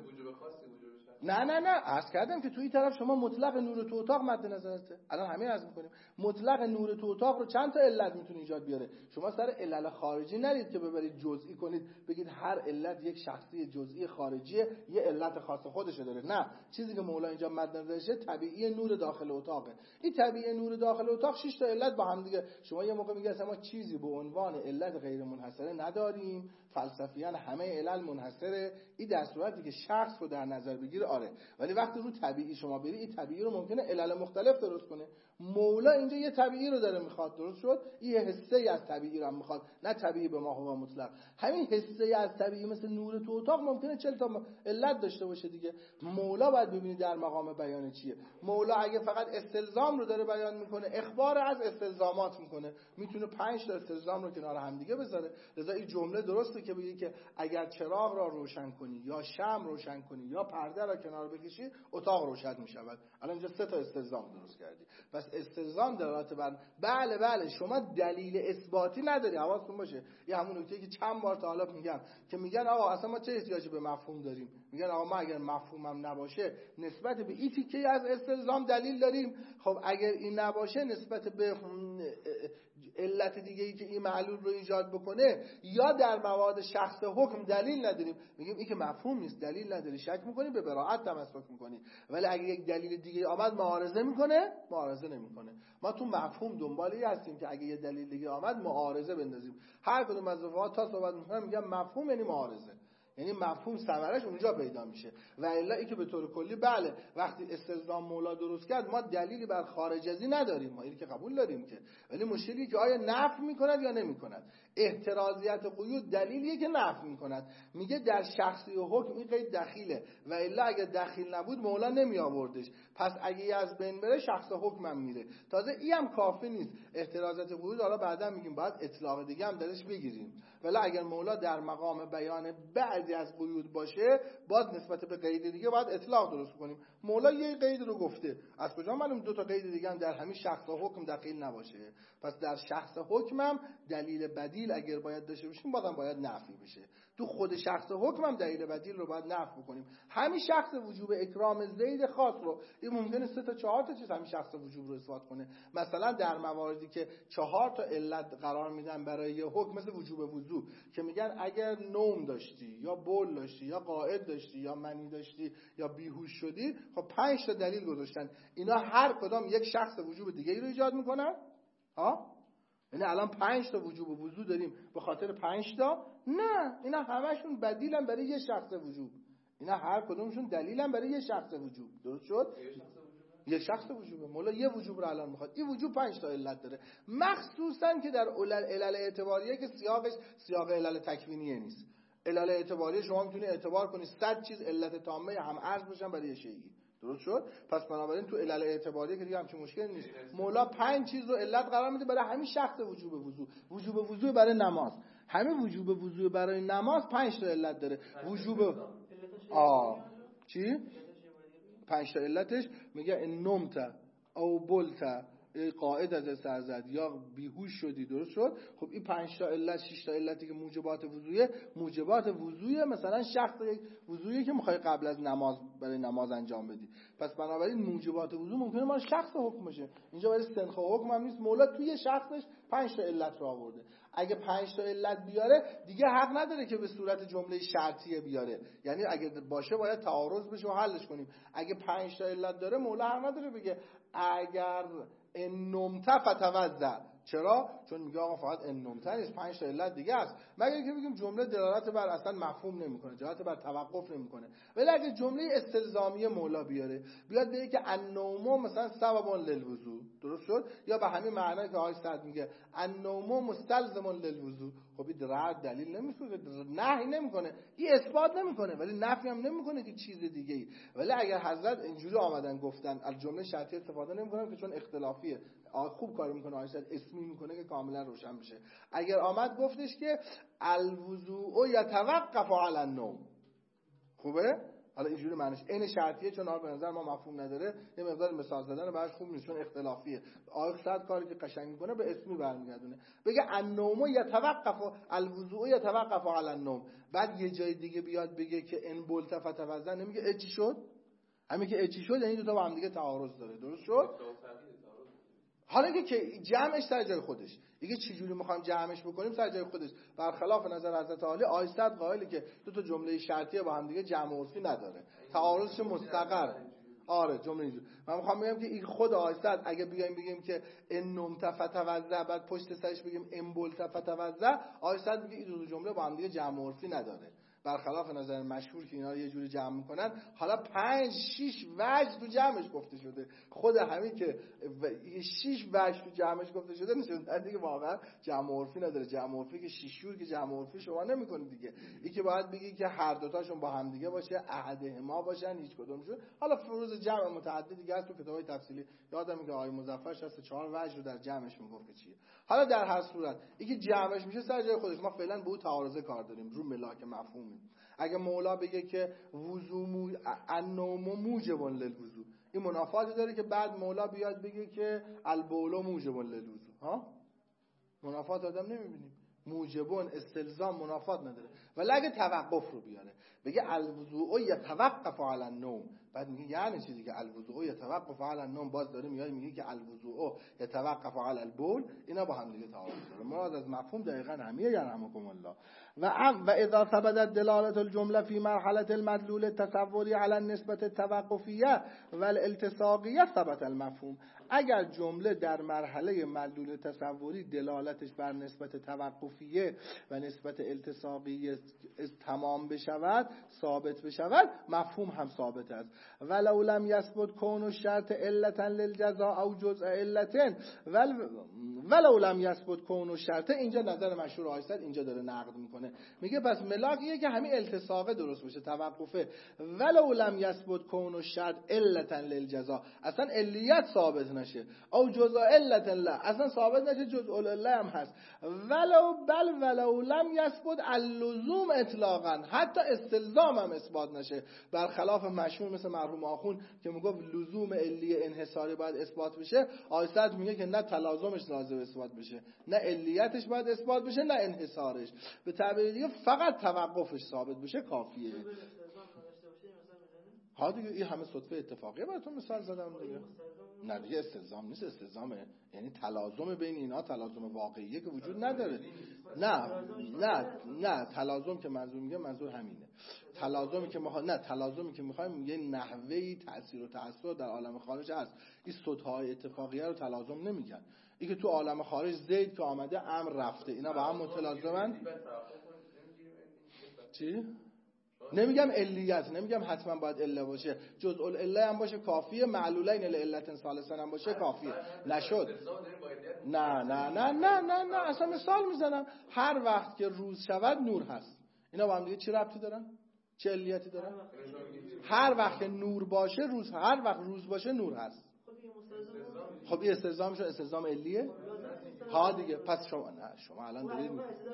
نه عرض کردم که توی طرف شما مطلق نور تو اتاق مد نظرته. الان همین عرض می‌کنیم مطلق نور تو اتاق رو چند تا علت میتونه ایجاد بیاره. شما سر علل خارجی نرید که ببرید جزئی کنید بگید هر علت یک شخصی جزئی خارجیه یه علت خاص خودشه داره. نه، چیزی که مولا اینجا مد نظرشه طبیعی نور داخل اتاقه. این طبیعی نور داخل اتاق 6 تا علت با هم دیگه. شما یه موقع میگه ما چیزی به عنوان علت غیر منحصره نداریم، فلسفیان همه علل منحصره. این در صورتی که شخص رو در نظر بگیره آره، ولی وقتی رو طبیعی شما بری این طبیعی رو ممکنه علل مختلف درست کنه. مولا اینجا یه طبیعی رو داره میخواد، درست شد؟ یه حسه از طبیعی رو میخواد، نه طبیعی به ما هو مطلق. همین حسه از طبیعی مثل نور تو اتاق ممکنه 40 تا علت داشته باشه دیگه. مولا باید ببینید در مقام بیان چیه. مولا اگه فقط استلزام رو داره بیان میکنه، اخبار از استلزامات میکنه، میتونه 5 تا استلزام رو کنار هم دیگه بذاره. لذا این جمله درسته که بگی که اگر چراغ را روشن کنی یا شمع روشن کنی یا پرده را کنار بکشی اتاق روشن میشود. الان اینجا 3 تا استلزام درست کردی. پس استلزام دلالت بر بله شما دلیل اثباتی نداری. حواستون باشه یه همون نکته که چند بار تا حالا میگم که میگن آقا اصلا ما چه احتیاجی به مفهوم داریم. میگن آقا ما اگر مفهومم نباشه نسبت به این تیکه از استلزام دلیل داریم. خب اگر این نباشه نسبت به علت دیگه ای که این معلول رو ایجاد بکنه یا در مواد شخص حکم دلیل نداریم. میگیم این که مفهوم نیست، دلیل نداری، شک میکنی، به براءت تمسک میکنی. ولی اگه یک دلیل دیگه آمد معارضه میکنه، معارضه نمیکنه. ما تو مفهوم دنبالی هستیم که اگه یه دلیل دیگه آمد معارضه بندازیم. هر کدوم از رفقا تا صحبت میکنن میگم مفهوم یعنی معارضه، یعنی مفهوم ثمرش اونجا پیدا میشه. و الا اینکه به طور کلی بله وقتی استلزام مولا درست کرد ما دلیلی بر خارج ازی نداریم، ما اینو که قبول داریم که، ولی مشکلی که آیا نفی میکند یا نمیکند. احترازیت قیود دلیلیه که نفی میکند. میگه در شخصی و حکم این قید دخیله و الا اگه دخیل نبود مولا نمی آوردش. پس اگه از بین بره شخص حکمم میره. تازه این هم کافی نیست. احترازیت قیود حالا بعدا میگیم باید اطلاق دیگه هم درش بگیریم. ولی اگر مولا در مقام بیان بعضی از قیود باشه باز نسبت به قید دیگه باید اطلاق درست کنیم. مولا یه قید رو گفته، از کجا معلوم 2 تا قید دیگه هم در همین شخص حکم دخیل نباشه؟ پس در شخص حکمم دلیل بدیل اگر باید داشته باشیم بازم باید نفی بشه. تو خود شخص حکمم دلیل بدیل رو باید نفی بکنیم. همین شخص وجوب اکرام زید خاص رو این ممکنه 3 تا 4 تا چیز همین شخص وجوب رو اثبات کنه. مثلا در مواردی که 4 تا علت قرار میدن برای یه حکم مثل وجوب وضو که میگن اگر نوم داشتی یا بول داشتی یا قائد داشتی یا منی داشتی یا بیهوش شدی، خب 5 تا دلیل گذاشتن. اینا هر کدام یک شخص وجوب دیگه ای رو ایجاد میکنن. یعنی الان 5 تا وجوب وضو داریم به خاطر 5 تا؟ نه، اینا همشون بدیلن برای یه شخص وجوب. اینا هر کدومشون دلیلن برای یه شخص وجوب. درست شد؟ یه شخص وجوبه. مولا یه وجوب رو الان میخواد. این وجوب 5 تا علت داره، مخصوصا که در علل اعتباریه که سیاقش سیاق علل تکوینیه نیست. علل اعتباریه شما میتونی اعتبار کنی 100 چیز علت تامه هم عرض بشن برای یه شیئی. درست شد؟ پس بنابراین تو علل اعتباریه که دیگه همچین مشکلی نیست. مولا 5 چیز رو علت قرار میده برای همین شخص وجوب وضو. وجوب وضو برای نماز، همین وجوب وضو برای نماز 5 تا علت داره. وجوب چی؟ 5 تا علتش میگه ان نمت او بلت قائد از سر زد یا بیهوش شدی. درست شد؟ خب این 5 تا علت 6 تا علتی که موجبات وضوئه، موجبات وضوئه مثلا شخص یک وضوئه که میخوای قبل از نماز برای نماز انجام بدی. پس بنابراین موجبات وضو ممکنه ما شخص حکم باشه. اینجا برای سنخ حکم هم نیست. مولا توی شخصش 5 تا علت رو آورده. اگه 5 تا علت بیاره دیگه حق نداره که به صورت جمله شرطیه بیاره. یعنی اگه باشه باید تعارض بشه و حلش کنیم. اگه 5 تا علت داره مولا حق نداره بگه اگر نمت فتوضع، چرا؟ چون میگه آقا فقط ان نمتر نیست، 5 تا علت دیگه است. مگر اینکه بگیم جمله دلالت بر اصلا مفهوم نمیکنه، دلالت بر توقف نمیکنه. ولی اگه جمله استلزامی مولا بیاد بگه که النوم مثلا سبب للوضو، درست شد؟ یا به همین معنی که آقای سعد میگه النوم مستلزم للوضو، خب این رد دلیل نمیشه، نهی نمیکنه، این اثبات نمیکنه ولی نفی هم نمیکنه که چیز دیگه ای. ولی اگر حضرت اینجوری آمدن گفتن از جمله شرطی استفاده نمیکنن که چون اختلافیه، خوب کاری میکنه آیه اسمی میکنه که کاملا روشن بشه. اگر آمد گفتش که الوضوء یتوقف علی النوم، خوبه؟ حالا اینجوری معنیش این شرطیه، چون به نظر ما مفهوم نداره، یه مقدار مثال زدن براش خوب نیست چون اختلافیه. آیه صد کاری که قشنگ میکنه به اسمی برمیگردونه، بگه النوم یتوقف الوضوء یتوقف علی النوم، بعد یه جای دیگه بیاد بگه که ان بلتفت وزن، نمیگه اچی شد؟ همین که اچی شد یعنی دو تا با هم دیگه تعارض داره، درست شد؟ حالا که جمعش سر جای خودش، دیگه چجوری میخوایم جمعش بکنیم سر جای خودش. برخلاف نظر حضرت عالی، آیصد قائله که دو تا جمله شرطیه با هم دیگه جمع عرفی نداره، تعارضش مستقر. آره جمله اینجوری. من میخوام بگم که این خود آیصد اگه بیایم بگیم که ان نمتفت وزع، بعد پشت سرش بگیم ان بلتفت وزع، آیصد میگه این دو جمله با هم دیگه جمع عرفی نداره. برخلاف نظر مشهور که اینا رو یه جوری جمع میکنن، حالا 5-6 وجه تو جمعش گفته شده، خود همین که 6 وجه تو جمعش گفته شده نشون دیگه واقعا جمع عرفی نداره. جمع عرفی که 6 جور که جمع عرفی شما نمیکنید دیگه، این که باید بگی که هر دو تاشون با هم دیگه باشه، احدهما باشن، هیچ کدومشون. حالا فروض جمع متعدد دیگه است تو کتابای تفصیلی، یادم میاد آقای مظفر 64 وجه رو در جمعش میگفت که چیه. حالا در هر صورت این که جمعش میشه سر جای خودش، ما فعلا به اون تعارض کار داریم رو ملاک مفهومی. اگه مولا بگه که وضو النوم موجب للوضو، این منافاتی داره که بعد مولا بیاد بگه که البول موجب للوضو. ها منافات آدم نمیبینیم، موجبون استلزام منافات نداره. ولی اگه توقف رو بیاره بگه الوضوء یتوقف علی النوم، بعد میگه یعنی چی دیگه الوضوء یتوقف علی النوم، باز داره میگه که الوضوء یتوقف علی البول، اینا با هم دیگه تعارض داره. مراد از مفهوم دقیقاً همیه، یرحمکم الله. و اذا ثبتت دلاله الجمله في مرحله المدلول التصوری على النسبه التوقفیه والالتصاقیه ثبت المفهوم. اگر جمله در مرحله مدلول تصوری دلالتش بر نسبت توقفیه و نسبت التصاقیه تمام بشود، ثابت بشود، مفهوم هم ثابت است. ولو لم یثبت کون الشرط علتا للجزاء او جزء علتين، ولو لم یثبت کون الشرط، اینجا نظر مشهور آیصد اینجا داره نقد میکنه، میگه پس ملاکیه که همین التصاقه درست بشه، توقفه. ولو لم یثبت کون الشرط علتا للجزاء، اصلا علیت ثابت نشه، او جزء علت الله، اصلا ثابت نشه، جزء الله هم هست. ولو لم یثبت اللزوم اطلاقا، حتی استلزام هم اثبات نشه، برخلاف مشهور مثل مرحوم آخون که میگفت لزوم علی انحصاری باید اثبات بشه، آیصد میگه که نه تلازمش لازم اثبات بشه، نه علیتش باید اثبات بشه، نه انحصارش. به تعبیر دیگه فقط توقفش ثابت بشه کافیه. ها دیگه این همه صدفه اتفاقیه براتون مثال زدم دیگه. نه دیگه استلزام نیست، استلزامه یعنی تلازم بین اینا، تلازم واقعیه که وجود نداره. نه تلازم که منظور میگه منظور همینه. تلازمی که تلازمی که میخوایم یه نحوهی تأثیر و تأثیر در عالم خارج هست. این صدهای اتفاقیه رو تلازم نمیگن. این که تو عالم خارج زید که آمده امر رفته، اینا با هم متلازمن. چی؟ نمیگم علیت، نمیگم حتما باید عله باشه، جزء العله هم باشه کافیه، معلولین لعلت ثالثا هم باشه کافیه. نشد. نه اصلا مثال میزنم، هر وقت که روز شود نور هست. اینا با هم دیگه چی ربطی دارن؟ چه علیتی دارن؟ هر وقت که نور باشه روز، هر وقت روز باشه نور هست. خب این استلزامش استلزام علیه؟ ها دیگه پس شما الان دارید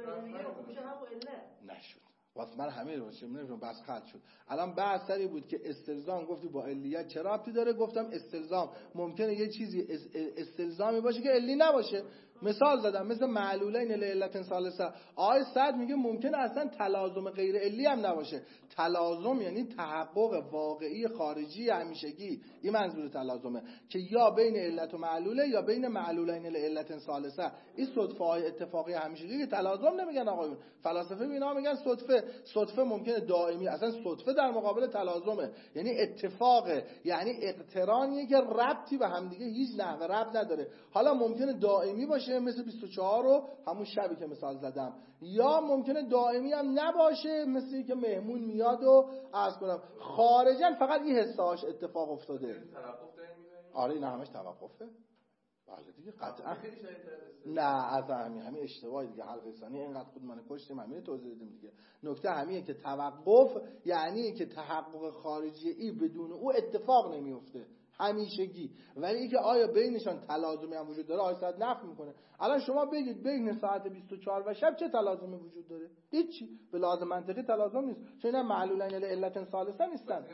نشد. واسه من همه رو نمیدونم بس خط شد. الان بحث سری بود که استلزام گفتی با علیت چه ربطی داره، گفتم استلزام ممکنه یه چیزی استلزامی باشه که علی نباشه. مثال زدم مثل معلولین لعلت ثالثه. آیه صد میگه ممکنه اصلا تلازم غیر علی هم نباشه. تلازم یعنی تحقق واقعی خارجی همیشگی، این منظور تلازمه که یا بین علت و معلوله یا بین معلولین لعلت ثالثه. این صدفه های اتفاقی همیشگی که تلازم نمیگن آقایون، فلاسفه اینا میگن صدفه. صدفه ممکنه دائمی، اصلا صدفه در مقابل تلازمه، یعنی اتفاقه، یعنی اقترانیه که ربطی به هم دیگه هیچ نحوه ربط نداره. حالا ممکنه دائمی باشه باشه مثل 24 رو همون شبی که مثال زدم، یا ممکنه دائمی هم نباشه مثل که مهمون میاد و عرض کنم خارجاً فقط این حساش اتفاق افتاده. آره این همش توقفه. بله دیگه قطعا. نه از همین اشتباهی دیگه. حلقه ثانی اینقدر خود من کشتیم همین توضیح دادیم دیگه. نکته همینه که توقف یعنی که تحقق خارجی ای بدون او اتفاق نمیفته همیشگی، ولی اینکه آیا بینشان تلازمی هم وجود داره آیه نفی میکنه. الان شما بگید بین ساعت 24 و شب چه تلازمی وجود داره؟ هیچی. به لحاظ منطقی تلازم نیست، چون اینا معلولین لعلت ثالثه نیستن.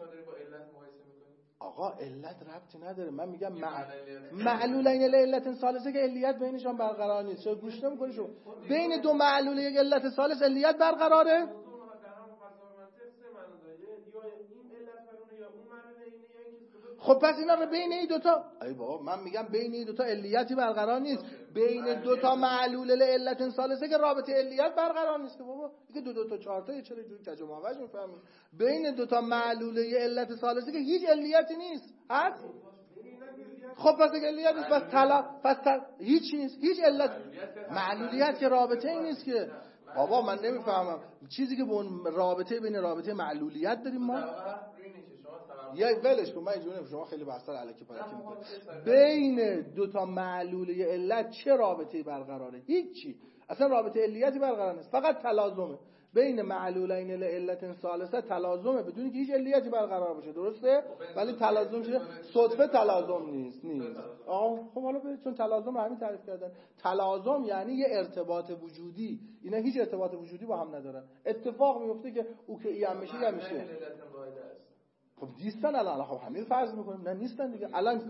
آقا علت ربطی نداره. من میگم معلولین لعلت ثالثه که علیت بینشان برقرار نیست. چرا گوش نمیکنی شما؟ بین دو معلول یک علت ثالث علیت برقراره؟ خب پس اینا رو بین این دوتا، ای بابا من میگم بین این دوتا علیتی برقرار نیست. بین دوتا معلول لعلت ثالثه که رابطه علیت برقرار نیست که بابا. دیگه دو تا چهار تا چرا جوری تجمعش میفهمید؟ بین دوتا معلول علت ثالثه که هیچ علیتی نیست. هست؟ خب پس اگه علیت نیست پس هیچ نیست. هیچ علت معلولیت که رابطه ای نیست که. بابا من نمیفهمم چیزی که با رابطه بین رابطه معلولیت داریم ما. یا ولش کن، من اینجوری شما خیلی بحثا الکی پلکی میکنید. بین دو تا معلول علت چه رابطه‌ای برقراره؟ هیچی. اصلا رابطه علیتی برقرار نیست، فقط تلازمه. بین معلولین لعلت ثالثه تلازمه بدون که هیچ علیتی برقرار باشه، درسته؟ ولی تلازم چیه؟ صدفه تلازم نیست. خب حالا چون تلازم همین تعریف کردن. تلازم یعنی یه ارتباط وجودی. اینا هیچ ارتباط وجودی با هم ندارن. اتفاق میفته که او که ای هم میشه یا میشه. خب نیستن الان. خب همین فرض میکنیم نه نیستن دیگه. الان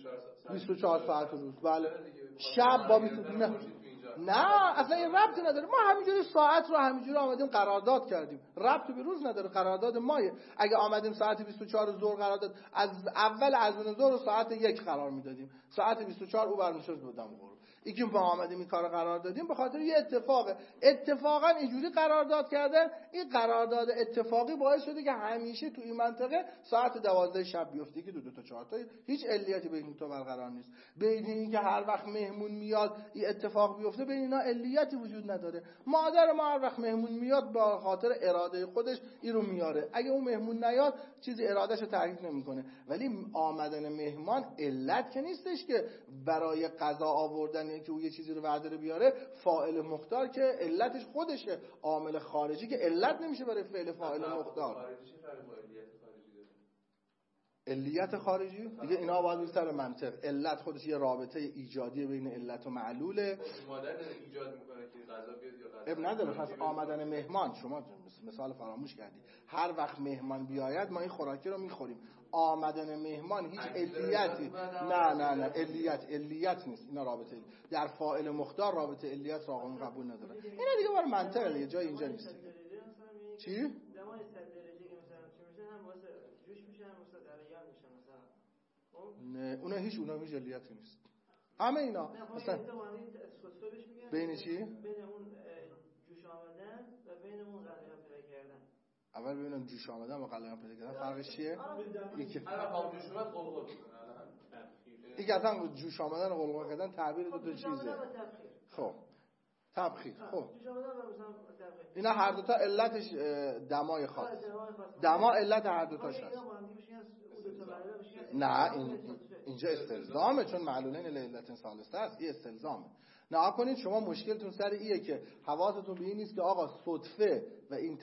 24 ساعت روز. بله. شب با 24 نه اصلا این ربطی نداره. ما همینجوری ساعت رو همینجوری آمدیم قرارداد کردیم. ربطی به روز نداره، قرارداد مایه. اگه آمدیم ساعت 24 ظهر قرارداد از اول اذان ظهر ساعت 1 قرار میدادیم. ساعت 24 او برمیشد بودم غروب. اینکه ما آمدیم این کارو قرار دادیم به خاطر یه اتفاقا اینجوری قرارداد کردن. این قرارداد اتفاقی باعث شده که همیشه تو این منطقه ساعت 12 شب بیفته که دو تا 4 تا هیچ علیتی بین این تو برقرار نیست. بین این که هر وقت مهمون میاد این اتفاق بیفته بین اینا علیتی وجود نداره. مادر ما هر وقت مهمون میاد با خاطر اراده خودش این رو میاره. اگه اون مهمون نیاد چیزی ارادهشو تحقیق نمیکنه. ولی آمدن مهمان علت که نیستش که برای غذا آوردن که او یه چیزی رو وعده بیاره فاعل مختار که علتش خودشه. عامل خارجی که علت نمیشه برای فعل فاعل مختار. علیت خارجی دیگه اینا باید بر سر منطق. علت خودش یه رابطه ایجادی بین علت و معلوله. مادر ایجاد میکنه که غذا بیاد یا غذا نداره. پس آمدن مهمان شما مثال فراموش کردی. هر وقت مهمان بیاید ما این خوراکی رو میخوریم. آمدن مهمان هیچ علیتی نه علیت نیست. اینا رابطه در فاعل مختار رابطه علیت را قبول نداره. اینا دیگه بر منطق دیگه جای اینجا نیست. چی؟ نه اونا هیچ علیتی نیست. همه اینا مثلا بین چی؟ بین اون جوش آمدن و بین اون غلیان پیدا کردن. اول ببینم جوش آمدن و غلیان پیدا کردن فرقش چیه؟ یکی جوش اومد قلقل. این که اصلا جوش آمدن و قلقل کردن تعبیر دو تا چیزه. خب تبخیر. خب اینا هر دو تا علتش دمای خاص. دما علت هر دو تاش هست. نه اینجا استلزامه چون معلولین لعلت ثالثه است. این استلزامه. نه کنید شما مشکلتون سر ایه که حواستون به این نیست که آقا صدفه و این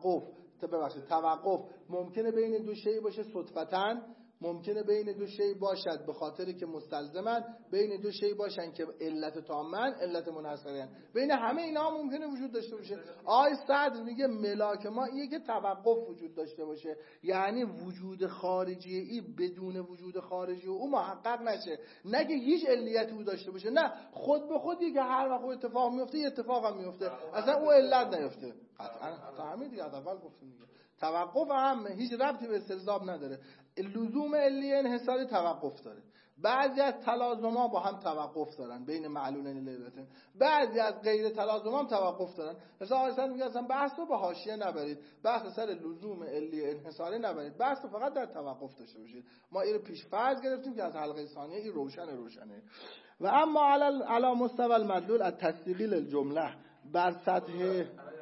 توقف ممکنه بین دو شی باشه صدفتاً، ممکنه بین دو شی باشد به خاطر که مستلزمن، بین دو شی باشن که علت تامن علت منحصرن. بین همه اینا ممکنه وجود داشته باشه. آی صدر میگه ملاک ما اینه که توقف وجود داشته باشه، یعنی وجود خارجی ای بدون وجود خارجی او محقق نشه. نه که هیچ علیتی او داشته باشه، نه خود به خودی که هر وقت اتفاق میفته اتفاق هم میفته، اصلا او علت نیفته. قطعا همین دیگه از اول گفتم دیگه. توقف هم هیچ ربطی به استلزام نداره. لزوم علی انحصاری توقف داره. بعضی از تلازم‌ها با هم توقف دارن بین معلولین علتین، بعضی از غیر تلازم‌ها هم توقف دارن. مثلا آقای میگه اصلا بحث رو به حاشیه نبرید، بحث سر لزوم علی انحصاری نبرید، بحث رو فقط در توقف داشته باشید. ما این رو پیش فرض گرفتیم که از حلقه ثانیه این روشنه. و اما علی مستوى المدلول التصدیقی للجمله، بر سطح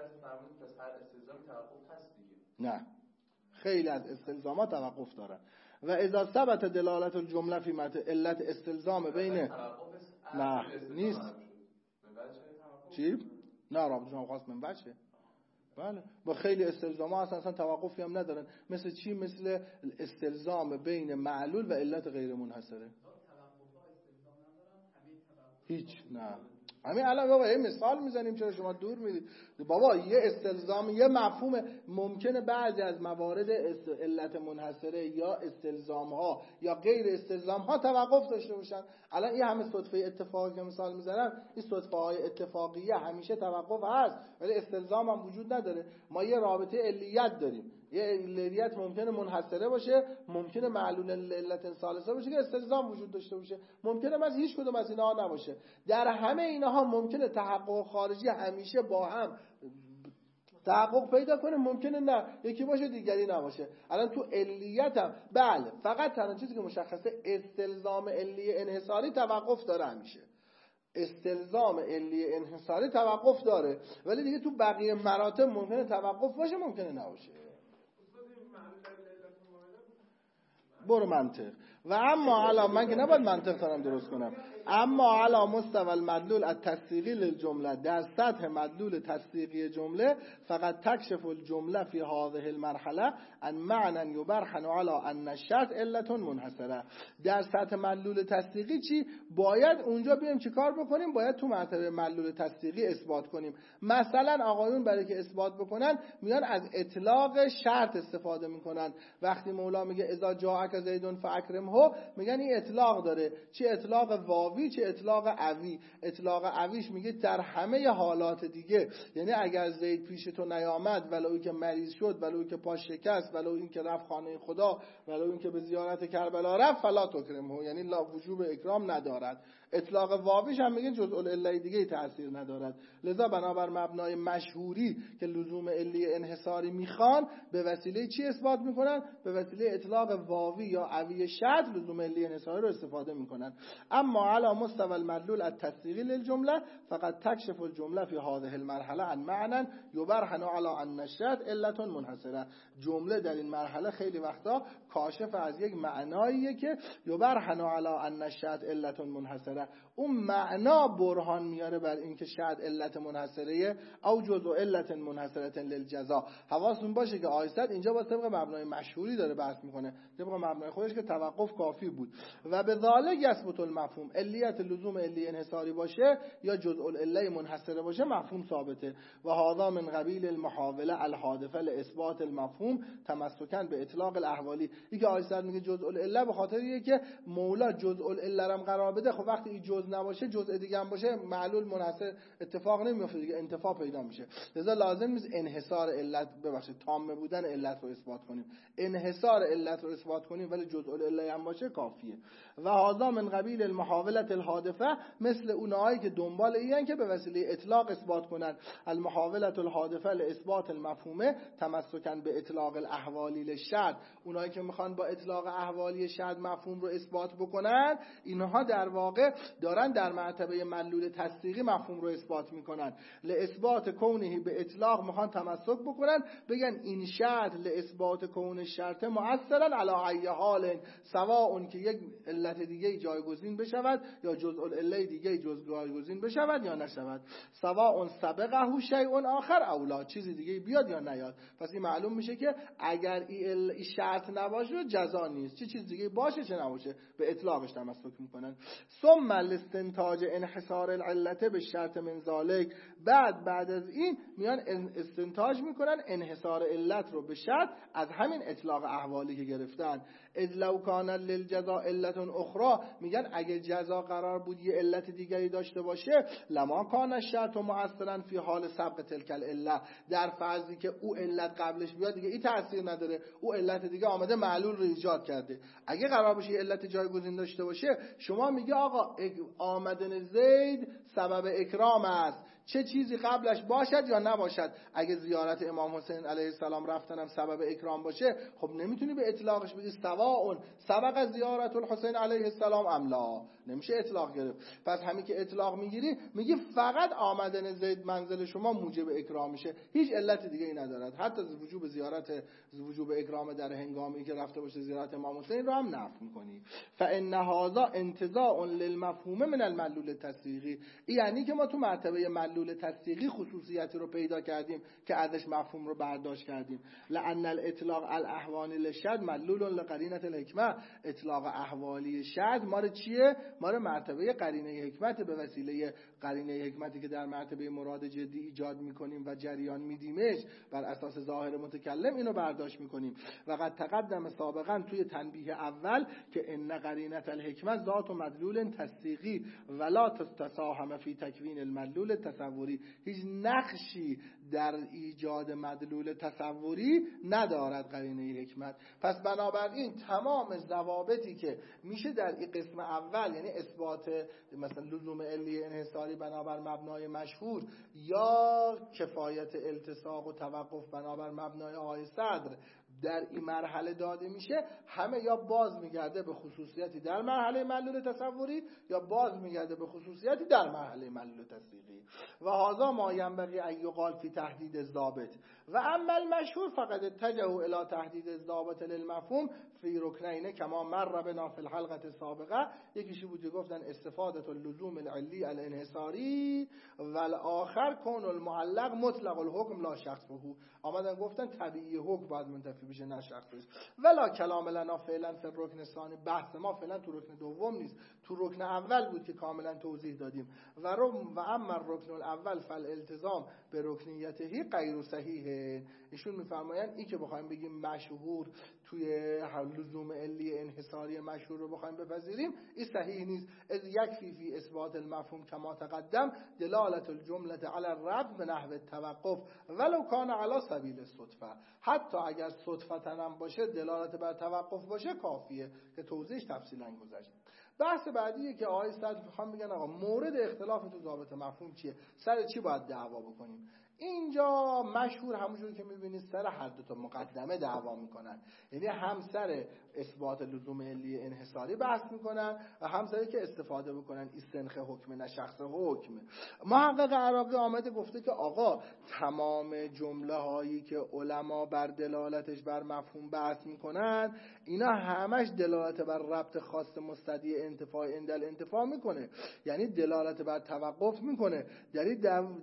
نه خیلی از استلزامات توقف دارن. و اذا ثبت دلالت الجمله فی مت علت استلزام بین نه نیست چی؟ نه رابطه خاص من بچه. بله با خیلی استلزامات اصلا توقفی هم ندارن. مثل چی؟ مثل استلزام بین معلول و علت غیر منحصره. هیچ نه همین الان بابا یه مثال میزنیم، چرا شما دور میرید؟ بابا یه استلزام، یه مفهوم ممکنه بعضی از موارد علت منحصره یا استلزام ها یا غیر استلزام ها توقف داشته باشن. الان این همه صدفه اتفاقی که مثال میزنم، این صدفه های اتفاقیه همیشه توقف هست ولی استلزام هم وجود نداره. ما یه رابطه علیت داریم، یه علیت ممکنه منحصره باشه، ممکنه معلول علت ثالثه باشه که استلزام وجود داشته باشه، ممکنه از هیچ کدوم از اینها نباشه. در همه اینها ممکنه تحقق خارجی همیشه با هم تحقق پیدا کنه، ممکنه نه یکی باشه دیگری نباشه. الان تو علیت هم بله فقط تنها چیزی که مشخصه استلزام علی انحصاری توقف داره، همیشه استلزام علی انحصاری توقف داره، ولی دیگه تو بقیه مراتب ممکنه توقف باشه ممکنه نباشه. برو منطق. و اما علا من که نباید منطق دارم درست کنم، اما علا مستوى المدلول التصدیقی للجمله، در سطح مدلول تصدیقی جمله فقط تکشف الجمله فی هذه المرحله ان معنی یبرهن علی ان الشرط علت منحصره. در سطح مدلول تصدیقی چی؟ باید اونجا بیایم چی کار بکنیم؟ باید تو مرتبه مدلول تصدیقی اثبات کنیم. مثلا آقایون برای که اثبات بکنن میان از اطلاق شرط استفاده میکنن. وقتی مولا میگه اذا جاءک زید فاکرمه، میگن این اطلاق داره، چه اطلاق واوی چه اطلاق عوی. اطلاق عویش میگه در همه حالات دیگه، یعنی اگر زید پیش تو نیامد، ولو این که مریض شد، ولو این که پاش شکست، ولو این که رفت خانه خدا، ولو این که به زیارت کربلا رفت، فلا تکرمه، یعنی لا وجوب اکرام ندارد. اطلاق واویش هم میگه جزء العله دیگه تاثیر ندارد. لذا بنابر مبنای مشهوری که لزوم علی انحصاری میخوان، به وسیله چی اثبات میکنن؟ به وسیله اطلاق واوی یا عوی شرط لزوم علی انحصاری رو استفاده میکنن. اما علی مستوى المدلول التصدیقی للجمله فقط تکشف الجمله فی هذه المرحله عن معنی یبرهن علی ان الشرط علت منحصره. جمله در این مرحله خیلی وقتا کاشف از یک معناییه که یبرهن علی ان الشرط علت منحصره. اون معنا برهان میاره بر این که شرط علت منحصره او جزء علت منحصره للجزا. حواستون باشه که آیسد اینجا با طبق مبنای مشهوری داره بحث میکنه، طبق مبنای خودش که توقف کافی بود. و به ذالک یثبت المفهوم، علیت لزوم علی انحصاری باشه یا جزء العله منحصره باشه مفهوم ثابته. و هذا من قبیل المحاوله الهادفه لاثبات المفهوم تمسکا به اطلاق الاحوالی. این که آیسد میگه جزء العله به خاطر اینه که مولا جزء العله هم قرار بده. خب وقتی این جزء نباشه جزء دیگه هم باشه، معلول منحصر اتفاق نمیفته دیگه، انتفاع پیدا میشه. لذا لازم نیست انحصار علت تام بودن علت رو اثبات کنیم، انحصار علت رو اثبات کنیم ولی جزء العله هم باشه کافیه. و هذا من قبیل المحاوله الهادفه، مثل اونایی که دنبال اینن که به وسیله اطلاق اثبات کنن. المحاوله الهادفه لاثبات المفهومه تمسکا به اطلاق الاحوالی للشرط، اونایی که میخوان با اطلاق احوالی شرط مفهوم رو اثبات بکنن، اینها در واقع دارن در مرتبه مدلول تصدیقی مفهوم رو اثبات میکنن. لاثبات کونه به اطلاق میخوان تمسک بکنن، بگن این شرط لاثبات کون شرط مؤثرا علی ای حال، سواء که یک علت دیگه جایگزین بشود یا جزء العله دیگه جایگزین بشود یا نشود، سواء سبقه شیء آخر اولا، چیزی دیگه بیاد یا نیاد. پس این معلوم میشه که اگر این شرط نباشه جزا نیست، چه چیز دیگه باشه چه نباشه، به اطلاقش تمسک میکنن. ثم الاستنتاج انحصار العلت به شرط من ذالک، بعد از این میان استنتاج میکنن انحصار علت رو به شرط از همین اطلاق احوالی که گرفتن. اذ لو کان للجزاء علت اخرى، میگن اگه جزا قرار بود یه علت دیگری داشته باشه لما کان الشرط مؤثرا فی حال سبق تلک العله، در فرضی که او علت قبلش بیاد دیگه این تاثیر نداره، او علت دیگه آمده معلول رو ایجاد کرده. اگه قرار باشه یه علت جایگزین داشته باشه، شما میگه آقا آمدن زید سبب اکرام است، چه چیزی قبلش باشد یا نباشد. اگه زیارت امام حسین علیه السلام رفتنم سبب اکرام باشه، خب نمیتونی به اطلاقش بگی سواء سبق زیارت الحسین علیه السلام ام لا، نمیشه اطلاق گرفت. پس همین که اطلاق میگیری میگی فقط آمدن زید منزل شما موجب اکرام میشه، هیچ علت دیگه ای ندارد. حتی وجوب زیارت، وجوب اکرام در هنگامی که رفته باشه زیارت امام حسین رو هم نفی میکنی. فان هذا انتزاع للمفهوم من المدلول التصدیقی، یعنی که ما تو مرتبه مدلول تصدیقی خصوصیتی رو پیدا کردیم که ازش مفهوم رو برداشت کردیم. لان الاطلاق الاحوال للشد مدلول لقرینه الحکمه، اطلاق احوالی شد ما چیه؟ ما مرتبه قرینه حکمت به وسیله قرینه حکمتی که در مرتبه مراد جدی ایجاد میکنیم و جریان میدیمش بر اساس ظاهر متکلم اینو برداشت میکنیم. و قد تقدم سابقا توی تنبیه اول که ان قرینه الحکمت ذات مدلول تصدیقی ولا تساهم فی تکوین المدلول تصوری، هیچ نقشی در ایجاد مدلول تصوری ندارد قرینه حکمت. پس بنابراین تمام ضوابطی که میشه در این قسم اول، یعنی اثبات مثلا لزوم علی انحصاری بنابر مبنای مشهور یا کفایت التصاق و توقف بنابر مبنای آقای صدر در این مرحله داده میشه، همه یا باز میگرده به خصوصیتی در مرحله مدلول تصوری یا باز میگرده به خصوصیتی در مرحله مدلول تصدیقی. و هذا ما ينبغي ان يقال فی تحدید الضابط و اما المشهور فقط اتجهوا الى تحدید الضابط للمفهوم فی رکنین کما مر بنا فی الحلقه السابقه. یکیشی بود گفتن استفاده اللزوم العلی الانحصاری و الاخر کون المعلق مطلق الحکم لا شخصه. آمدن گفتن طبیعی حکم باید منتفی بشه نه شخصش. ولا کلام لنا فعلا فی الرکن الثانی، بحث ما فعلا تو رکن دوم نیست، تو رکن اول بود که کاملا توضیح دادیم. و اما الرکن الاول فالالتزام به رکنیته غیر صحیح. ایشون میفرمایند این که بخوایم بگیم مشهور توی لزوم علی انحصاری مشهور رو بخوایم بپذیریم این صحیح نیست. از یکفی فی اثبات المفهوم کما تقدم دلالت الجمله علی الرد به نحو التوقف ولو کان علی سبیل الصدفه، حتی اگر صدفتا هم باشه دلالت بر توقف باشه کافیه که توضیحش تفصیلا گذشت. بحث بعدیه که آقای صدر میخوام بگن آقا مورد اختلاف تو ضابط مفهوم چیه، سر چی باید دعوا بکنیم. اینجا مشهور همونجوری که میبینید سر هر دو تا مقدمه دعوا میکنن، یعنی هم سر اثبات لزوم علی انحصاری بحث میکنن و هم سری که استفاده بکنن استنخ حکم نه شخص حکم. محقق عراقی آمده گفته که آقا تمام جمله هایی که علما بر دلالتش بر مفهوم بحث میکنن اینا همش دلالت بر ربط خاص مستدی انتفاع اندل انتفاع میکنه، یعنی دلالت بر توقف میکنه، یعنی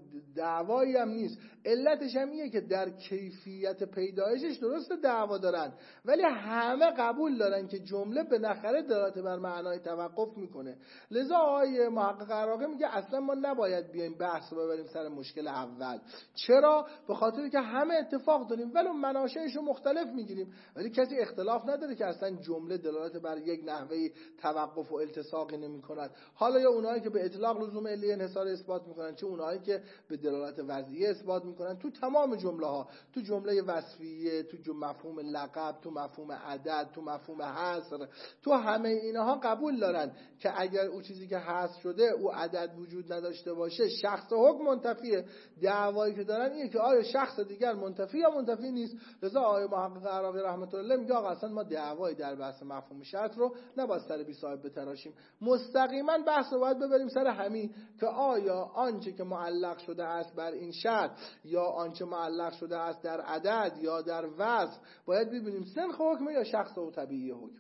دعوایی هم نیست. علتش هم اینه که در کیفیت پیدایشش درست دعوا دارن ولی همه قبول دارن که جمله به نخره دلالت بر معنای توقف میکنه. لذا آقای محقق عراقی میگه اصلا ما نباید بیایم بحث رو ببریم سر مشکل اول. چرا؟ به خاطر که همه اتفاق داریم ولو مناشأش رو مختلف میگیریم ولی کسی اختلاف نداره که اصلا جمله دلالت بر یک نحوه توقف و التصاقی نمیکند. حالا یا اونایی که به اطلاق لزوم علی انحصار اثبات میکنن چه اونایی که به دلالت وضعیه اثبات میکنن، تو تمام جمله ها، تو جمله وصفیه، تو مفهوم لقب، تو مفهوم عدد، تو مفهوم حصر، تو همه اینها قبول دارن که اگر او چیزی که حصر شده او عدد وجود نداشته باشه شخص حکم منتفیه. دعوایی که دارن اینه که آیا شخص دیگر منتفی یا منتفی نیست. لذا آقای محقق عراقی رحمت الله میگه آقا اصلا ما دعوای در بحث مفهوم شرط رو نباید سر بی صاحب بتراشیم، مستقیما بحث رو باید ببریم سر همین که آیا آنچه که معلق شده است بر این شرط یا آنچه معلق شده است در عدد یا در وصف باید ببینیم سنخ حکمه یا شخص و طبیعی حکمه.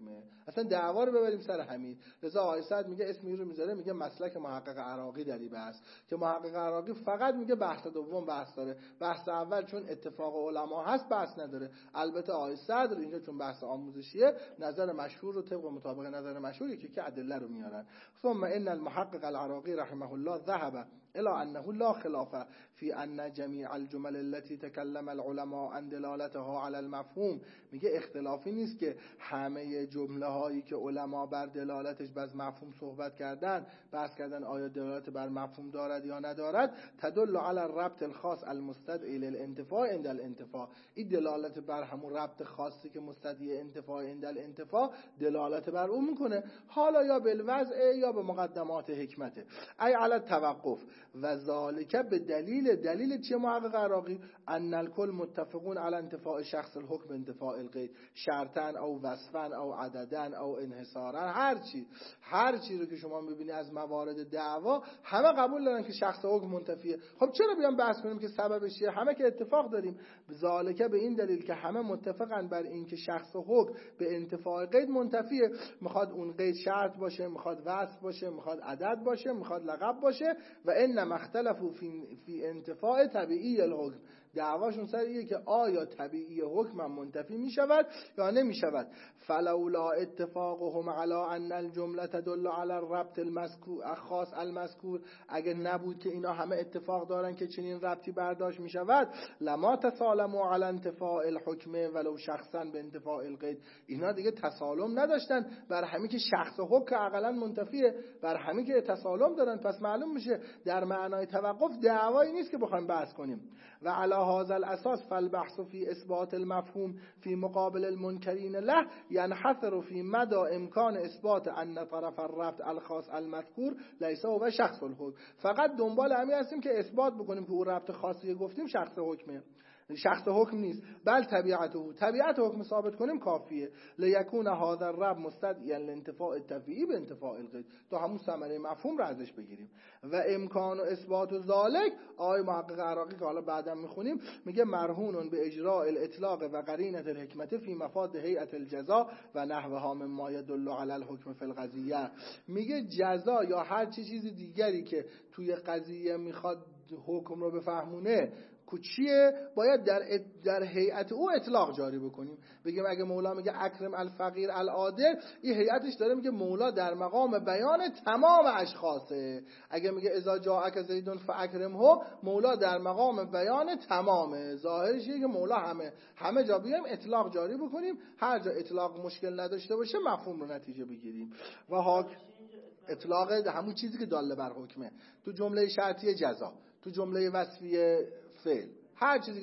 اصلا دعوا رو ببریم سر همین. رضا آقای سعد میگه اسمی رو میذاره، میگه مسلک محقق عراقی در این بحث، که محقق عراقی فقط میگه بحث دوم بحث داره، بحث اول چون اتفاق علما هست بحث نداره. البته آقای سعد اینجا چون بحث آموزشیه نظر مشهور رو طبق مطابق نظر مشهور یکی که ادله رو میارن. ثم ان المحقق العراقی رحمه الله ذهب الى انه لا خلاف في ان جميع الجمل التي تكلم العلماء عن دلالتها على المفهوم. میگه اختلافی نیست که همه جمله هایی که علما بر دلالتش بر مفهوم صحبت کردن، بحث کردن آیا دلالت بر مفهوم دارد یا ندارد، تدل على الربط الخاص المستدعي للانتفاع عند الانتفاع. این دلالت بر همون ربط خاصی که مستدعی انتفاع عند الانتفاع دلالت بر اون میکنه، حالا یا بالوضع یا به مقدمات حکمته. ای علی التوقف و ذالک به دلیل چه محقق عراقی؟ ان الکل متفقون علی انتفاع شخص الحکم انتفاع القید، شرطن او وصفن او عددن او انحصارن، هر چی رو که شما میبینی از موارد دعوا همه قبول دارن که شخص حکم منتفیه. خب چرا بیان بحث کنیم که سببش چیه؟ همه که اتفاق داریم. ذالک به این دلیل که همه متفقن بر این که شخص حکم به انتفاع قید منتفیه. میخواد اون قید شرط باشه، میخواد وصف باشه، میخواد عدد باشه، میخواد لقب باشه. و ان مختلفو فی انتفاع طبیعی الحکم، دعواشون سر اینه که آیا طبیعی حکم هم منتفی می شود یا نمی شود. فلولا اتفاقهم علی ان الجمله تدل علی الربط المذکور خاص المذکور، اگر نبود که اینا همه اتفاق دارن که چنین ربطی برداشت می شود، لما تسالموا علی انتفاع الحکم ولو شخصا به انتفاع القید، اینا دیگه تسالم نداشتن بر همین که شخص حکم عقلا منتفیه، بر همین که تسالم دارن. پس معلوم میشه در معنای توقف دعوایی نیست که بخوایم بحث کنیم. و علی هذا الاساس فالبحث فی اثبات المفهوم فی مقابل المنکرین له ينحصر فی مدى امکان اثبات ان طرف الربط الخاص المذکور لیس هو شخص الحکم. فقط دنبال همین هستیم که اثبات بکنیم که اون ربط خاصی گفتیم شخص حکمه، شخص حکم نیست، بل طبیعت حکم ثابت کنیم کافیه. لیکون هذا الربط مستدعیا لانتفاع الطبیعی به انتفاع القید، تا همون ثمره مفهوم رو ازش بگیریم. و امکان و اثبات و ذالک، آقای محقق عراقی که حالا بعدم میخونیم میگه مرهون به اجراء الاطلاق و قرینه الحکمت فی مفاد هیئت الجزا و نحوها مما يدل علی الحکم فی القضیه. میگه جزا یا هر چیز دیگری که توی قضیه میخواد حکم رو بفهمونه چیه، باید در هیئت او اطلاق جاری بکنیم. بگیم اگه مولا میگه اکرم الفقیر العادل، این هیئتش داره میگه مولا در مقام بیان تمام اشخاصه. اگه میگه اذا جاءک زیدون فاکرمه، مولا در مقام بیان تمامه. ظاهرش اینه که مولا همه جا بیایم اطلاق جاری بکنیم، هر جا اطلاق مشکل نداشته باشه مفهوم رو نتیجه بگیریم. و اطلاق همون چیزی که داله بر حکمه، تو جمله شرطی جزا، تو جمله وصفی فعل، هر چیزی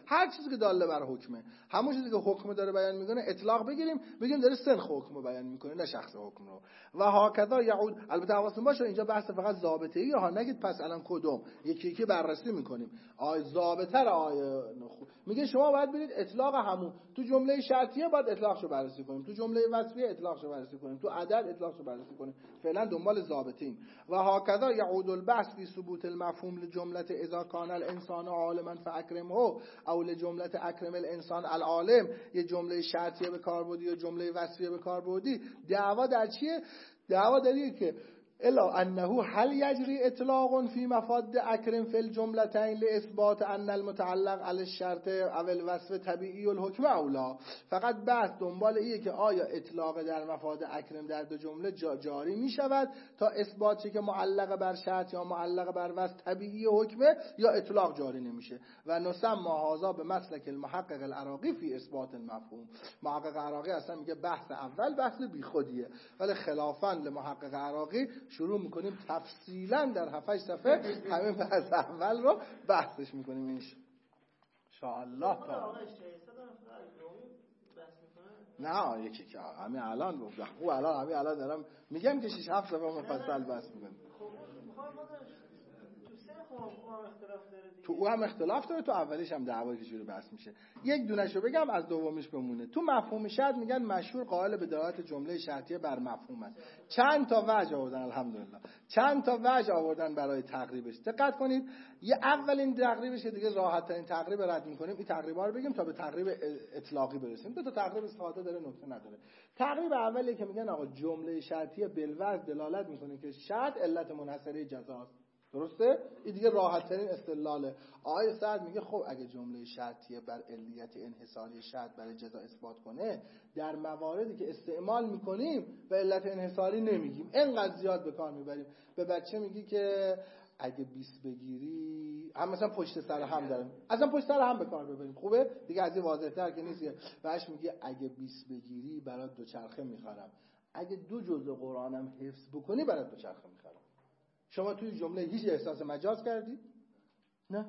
که داله بر حکمه، همون چیزی که حکم داره بیان میکنه اطلاق بگیم داره سنخ حکم رو بیان میکنه نه شخص حکم رو. و هاکذا یعود. البته حواستون باشه اینجا بحث فقط ضابطه ای ها، نگید پس الان کدوم یکی بررسی میکنیم. ضابطه رو میگه شما باید برید اطلاق همون تو جمله شرطیه باید اطلاقشو بررسی کنیم، تو جمله وصفیه اطلاقشو بررسی کنیم، تو عدد اطلاقشو بررسی کنیم. فعلا دنبال ضابطه ایم. و هاکذا یعود البحث فی ثبوت المفهوم لجمله اذا کان الانسان عالما فاکرمه او لجمله اکرم الانسان العالم. یه جمله شرطیه به کار بردی یا جمله وصفیه به کار بردی، دعوا در چیه؟ دعوا در اینه که الا انه هل یجری اطلاق فی مفاد اکرم فی الجملتین لاثبات ان المتعلق علی الشرط او الوصف طبیعی الحکم اولا. فقط بحث دنبال اینه که آیا اطلاق در مفاد اکرم در دو جمله جاری می شود تا اثبات چه که معلق بر شرط یا معلق بر وصف طبیعی حکمه، یا اطلاق جاری نمیشه. و نسما هذا به مسلک المحقق العراقی فی اثبات المفهوم. محقق عراقی اصلا میگه بحث اول بحث بیخودیه، ولی خلافاً لمحقق عراقی شروع میکنیم تفصیلا در 7-8 صفحه همین بحث اول رو بحثش میکنیم ان شاء الله. نه یکی که همین الان گفتم، او همین الان دارم میگم که 6-7 صفحه مفصل بحث میکنیم. تو او هم اختلاف داره، تو اولیش هم دعوایی که جوری بحث میشه. یک دونهشو بگم از دومیش بمونه. تو مفهوم شرط میگن مشهور قائل به دلالت جمله شرطیه بر مفهوم است. چند تا وجه آوردن، الحمدلله چند تا وجه آوردن برای تقریبش. دقت کنید، یه اولین تقریبش که دیگه راحت ترین تقریب رد میکنیم، این تقریبا رو بگیم تا به تقریب اطلاقی برسیم. دو تا تقریب ساده داره، نکته نداره. تقریب اولی که میگن آقا جمله شرطیه بالوزن دلالت میکنه که شرط علت منحصره جزاست. درسته؟ این دیگه راحت ترین استدلاله. آقای سعد میگه خب اگه جمله شرطیه بر علیت انحصاری شرط برای جزا اثبات کنه، در مواردی که استعمال میکنیم به علت انحصاری نمیگیم، اینقدر زیاد به کار میبریم. به بچه میگی که اگه 20 بگیری، هم مثلا پشت سر هم داریم، اصلا پشت سر هم به کار ببریم، خوبه دیگه، از این واضح تر که نیست. بهش میگه اگه 20 بگیری برات دوچرخه میخرم، اگه 2 جزء قرآنم حفظ بکنی برات دوچرخه میخرم. شما توی جمله هیچ احساس مجاز کردی؟ نه.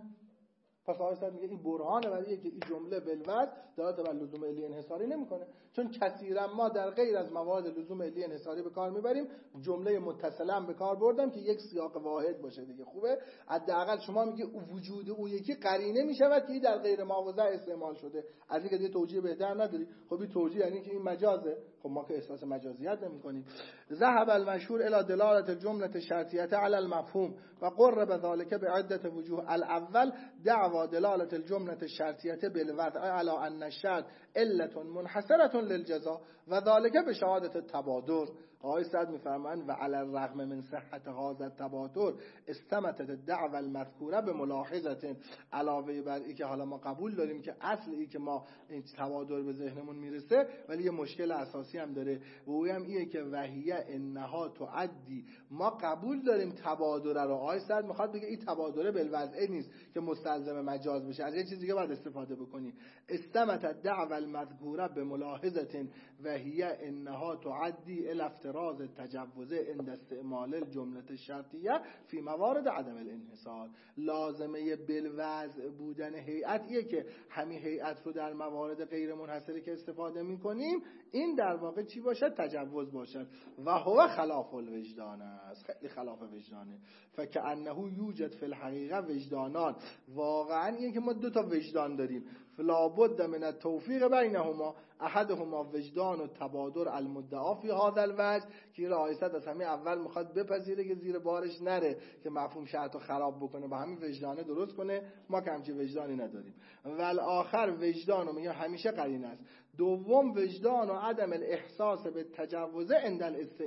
پس آقای سعد میگه این برهانه برای که این جمله بالوزن دلالت بر لزوم علی انحصاری نمیکنه، چون کثیرا ما در غیر از موارد لزوم علی انحصاری به کار میبریم. جمله متصلا به کار بردم که یک سیاق واحد باشه دیگه، خوبه. حداقل شما میگه وجود او یکی قرینه میشود که این در غیر مواضع استعمال شده، از اینکه دیگه توجیه بهتر نداری. خب این توجیه یعنی که این مجازه، خب ما که احساس مجازیت نمی‌کنیم. ذهب المشهور الى دلالة الجملة الشرطية على المفهوم و قرب ذلك بعدة وجوه. الاول دعوى دلالة الجملة الشرطية بالوضع على ان الشرط علة منحصرة للجزاء و ذلك بشهادة التبادر. آقای سعد میفرمایند و علی الرغم من صحت هذا التبادر استمتت الدعوى المذکوره به ملاحظه، علاوه بر این که حالا ما قبول داریم که اصل این که ما این تبادر به ذهنمون میرسه، ولی یه مشکل اساسی هم داره و اون هم اینه که وهیه انها تعدی. ما قبول داریم تبادر رو، آقای سعد میخواد بگه این تبادر بالوضع نیست که مستلزم مجاز بشه، از یه چیز دیگه باید استفاده بکنی. استمتت الدعوى المذکوره به ملاحظه وهیه انها تعدی الی افتراض التجوز عند استعمال الجمله الشرطیه فی موارد عدم الانحصار. لازمه بالوضع بودن هیئتیه که همین هیئت رو در موارد غیر منحصره که استفاده میکنیم، این در واقع چی باشد؟ تجوز باشد. و هو خلاف الوجدان است، خیلی خلاف وجدانه. فکأنه یوجد فی الحقیقه وجدانان، واقعا اینه که ما 2 تا وجدان داریم. فلا بد من التوفیق بینهما، احدهما وجدان و تبادر المدعا فی هذا الوجه، که رئیست از همین اول میخواد بپذیره که زیر بارش نره که مفهوم شرط رو خراب بکنه، با همین وجدانه درست کنه. ما که همچین وجدانی نداریم. والآخر وجدان رو میگه همیشه قرینه است. دوم وجدان و عدم الاحساس به تجوز عند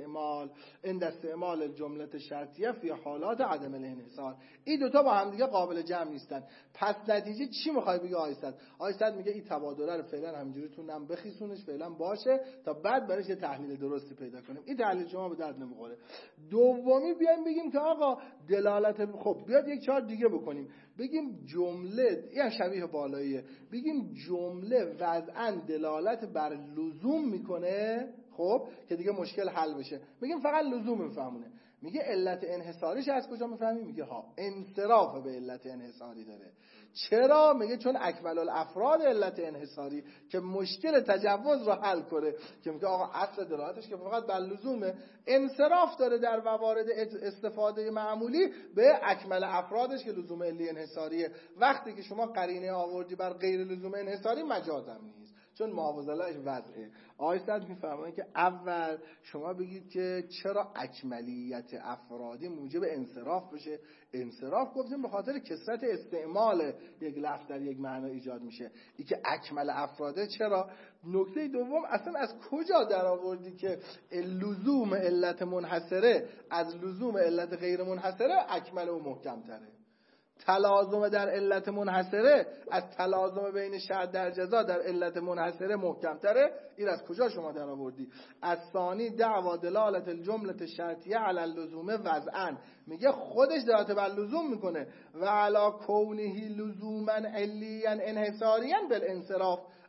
استعمال الجمله الشرطیه فی حالات عدم الانحصار. این 2 تا با هم دیگه قابل جمع نیستن. پس نتیجه چی میخوای بگی آقای سعد میگه این تبادله رو فعلا همینجوری تو نم بخیسونش، فعلا باشه تا بعد برایش یه تحلیل درستی پیدا کنیم. این تحلیل شما به درد نمیخوره. دومی بیایم بگیم که آقا دلالت، خب بیاد یک چارت دیگه بکنیم، بگیم جمله این شبیه بالاییه، بگیم جمله وضعاً دلالت بر لزوم میکنه، خب که دیگه مشکل حل بشه. میگیم فقط لزوم میفهمونه. میگه علت انحصاریش از کجا میفهمیم؟ میگه ها انصراف به علت انحصاری داره. چرا؟ میگه چون اکمل الافراد علت انحصاری که مشکل تجوز رو حل کنه، که میگه آقا اصل دلالتش که فقط بر لزومه، انصراف داره در موارد استفاده معمولی به اکمل افرادش که لزوم علی انحصاریه. وقتی که شما قرینه آوردی بر غیر لزوم انحصاری، مجازم نیست، چون معاوضه‌اش وضعه. آقای سعد میفرمایند که اول شما بگید که چرا اکملیت افرادی موجب انصراف بشه. انصراف گفتیم به خاطر کثرت استعمال یک لفظ در یک معنا ایجاد میشه. این که اکمل افراده چرا؟ نکته دوم، اصلا از کجا در آوردی که لزوم علت منحصره از لزوم علت غیر منحصره اکمل و محکم تره؟ تلازم در علت منحصره از تلازم بین شرط در جزا در علت منحصره محکم تره. این از کجا شما در آوردی؟ از ثانی دعوا دلالت الجمله شرطیه علی اللزوم وضعا، میگه خودش دلالت بر لزوم میکنه و علی کونه لزوما علیا انحصاریا بالانصراف،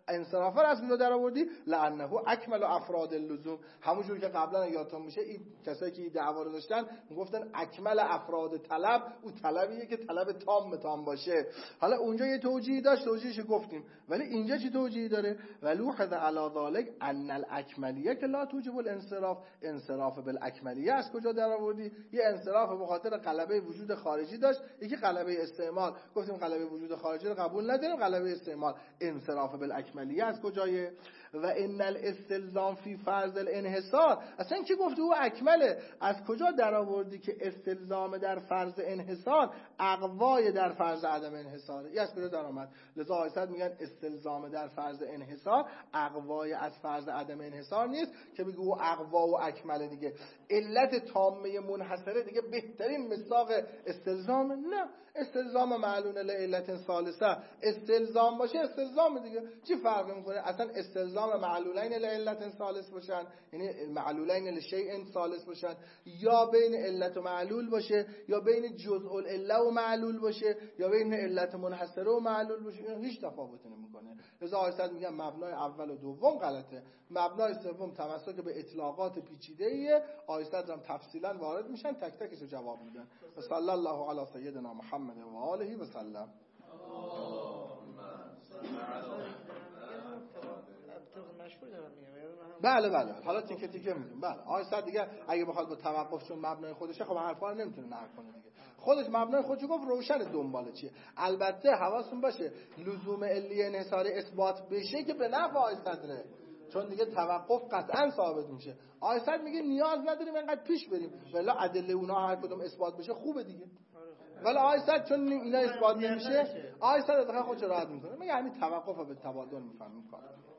انصراف از کجا در آوردی؟ لانه اکمل افراد اللزوم. همونجور که قبلا یادتون میشه این کسایی که دعوا رو داشتن میگفتن اکمل افراد طلب، اون طلبیه که طلب تام باشه. حالا اونجا یه توجیهی داشت، توجیهش گفتیم، ولی اینجا چی توجیهی داره؟ ولوحظ علی ذلک ان الاکملیه که لا توجب الانصراف، انصراف بالاکملیه از کجا در آوردی؟ یه انصراف به خاطر غلبه وجود خارجی داشت، یکی غلبه استعمال. گفتیم غلبه وجود خارجی رو قبول نداریم، غلبه استعمال. انصراف بالاکملیه از کجایه؟ و ان الاستلزام فی فرض الانحصار، اصلا کی گفته او اکمله؟ از کجا در آوردی که استلزام در فرض انحصار اقوای در فرض عدم انحصاره؟ این از کجا در آمد؟ لذا آیات میگن استلزام در فرض انحصار اقوای از فرض عدم انحصار نیست که بگه او اقوا و اکمله دیگه. علت تامه منحصره دیگه بهترین مصداق استلزام. نه، استلزام معلول لعلت ثالثه استلزام باشه استلزام دیگه. چی فرقی میکنه؟ اصلا استلزام معلولین لعلت ثالث باشن، یعنی معلولین لشیء ثالث باشن، یا بین علت و معلول باشه، یا بین جزء العله و معلول باشه، یا بین علت منحصره و معلول باشه، این هیچ تفاوتی نمیکنه. لذا آیات میگن مبنای اول و دوم غلطه، مبنای سوم تمسک به اطلاقات پیچیده‌ایه. آیات هم تفصیلا وارد میشن، تک تکش رو جواب میدن. صلی الله علی سیدنا محمد و آله و سلم. بله حالا تیکه تیکه میگیم. بله آیات دیگه اگه بخواد با توقف چون مبنای خودشه، خب حرفا رو نمیتونه نقل کنه دیگه. خودش مبنای خودشو گفت، روشن دنباله چیه. البته حواستون باشه لزوم علی انحصاری اثبات بشه که به نفع آیات، چون دیگه توقف قطعا ثابت میشه. آیات میگه نیاز نداریم اینقدر پیش بریم، ولی ادله اونها هر کدوم اثبات بشه خوبه دیگه. ولی آیات چون اینا اثبات نمیشه، آیات دقیقاً خودش راحت میکنه، میگه همین توقف به تبادل میفهمیم کار.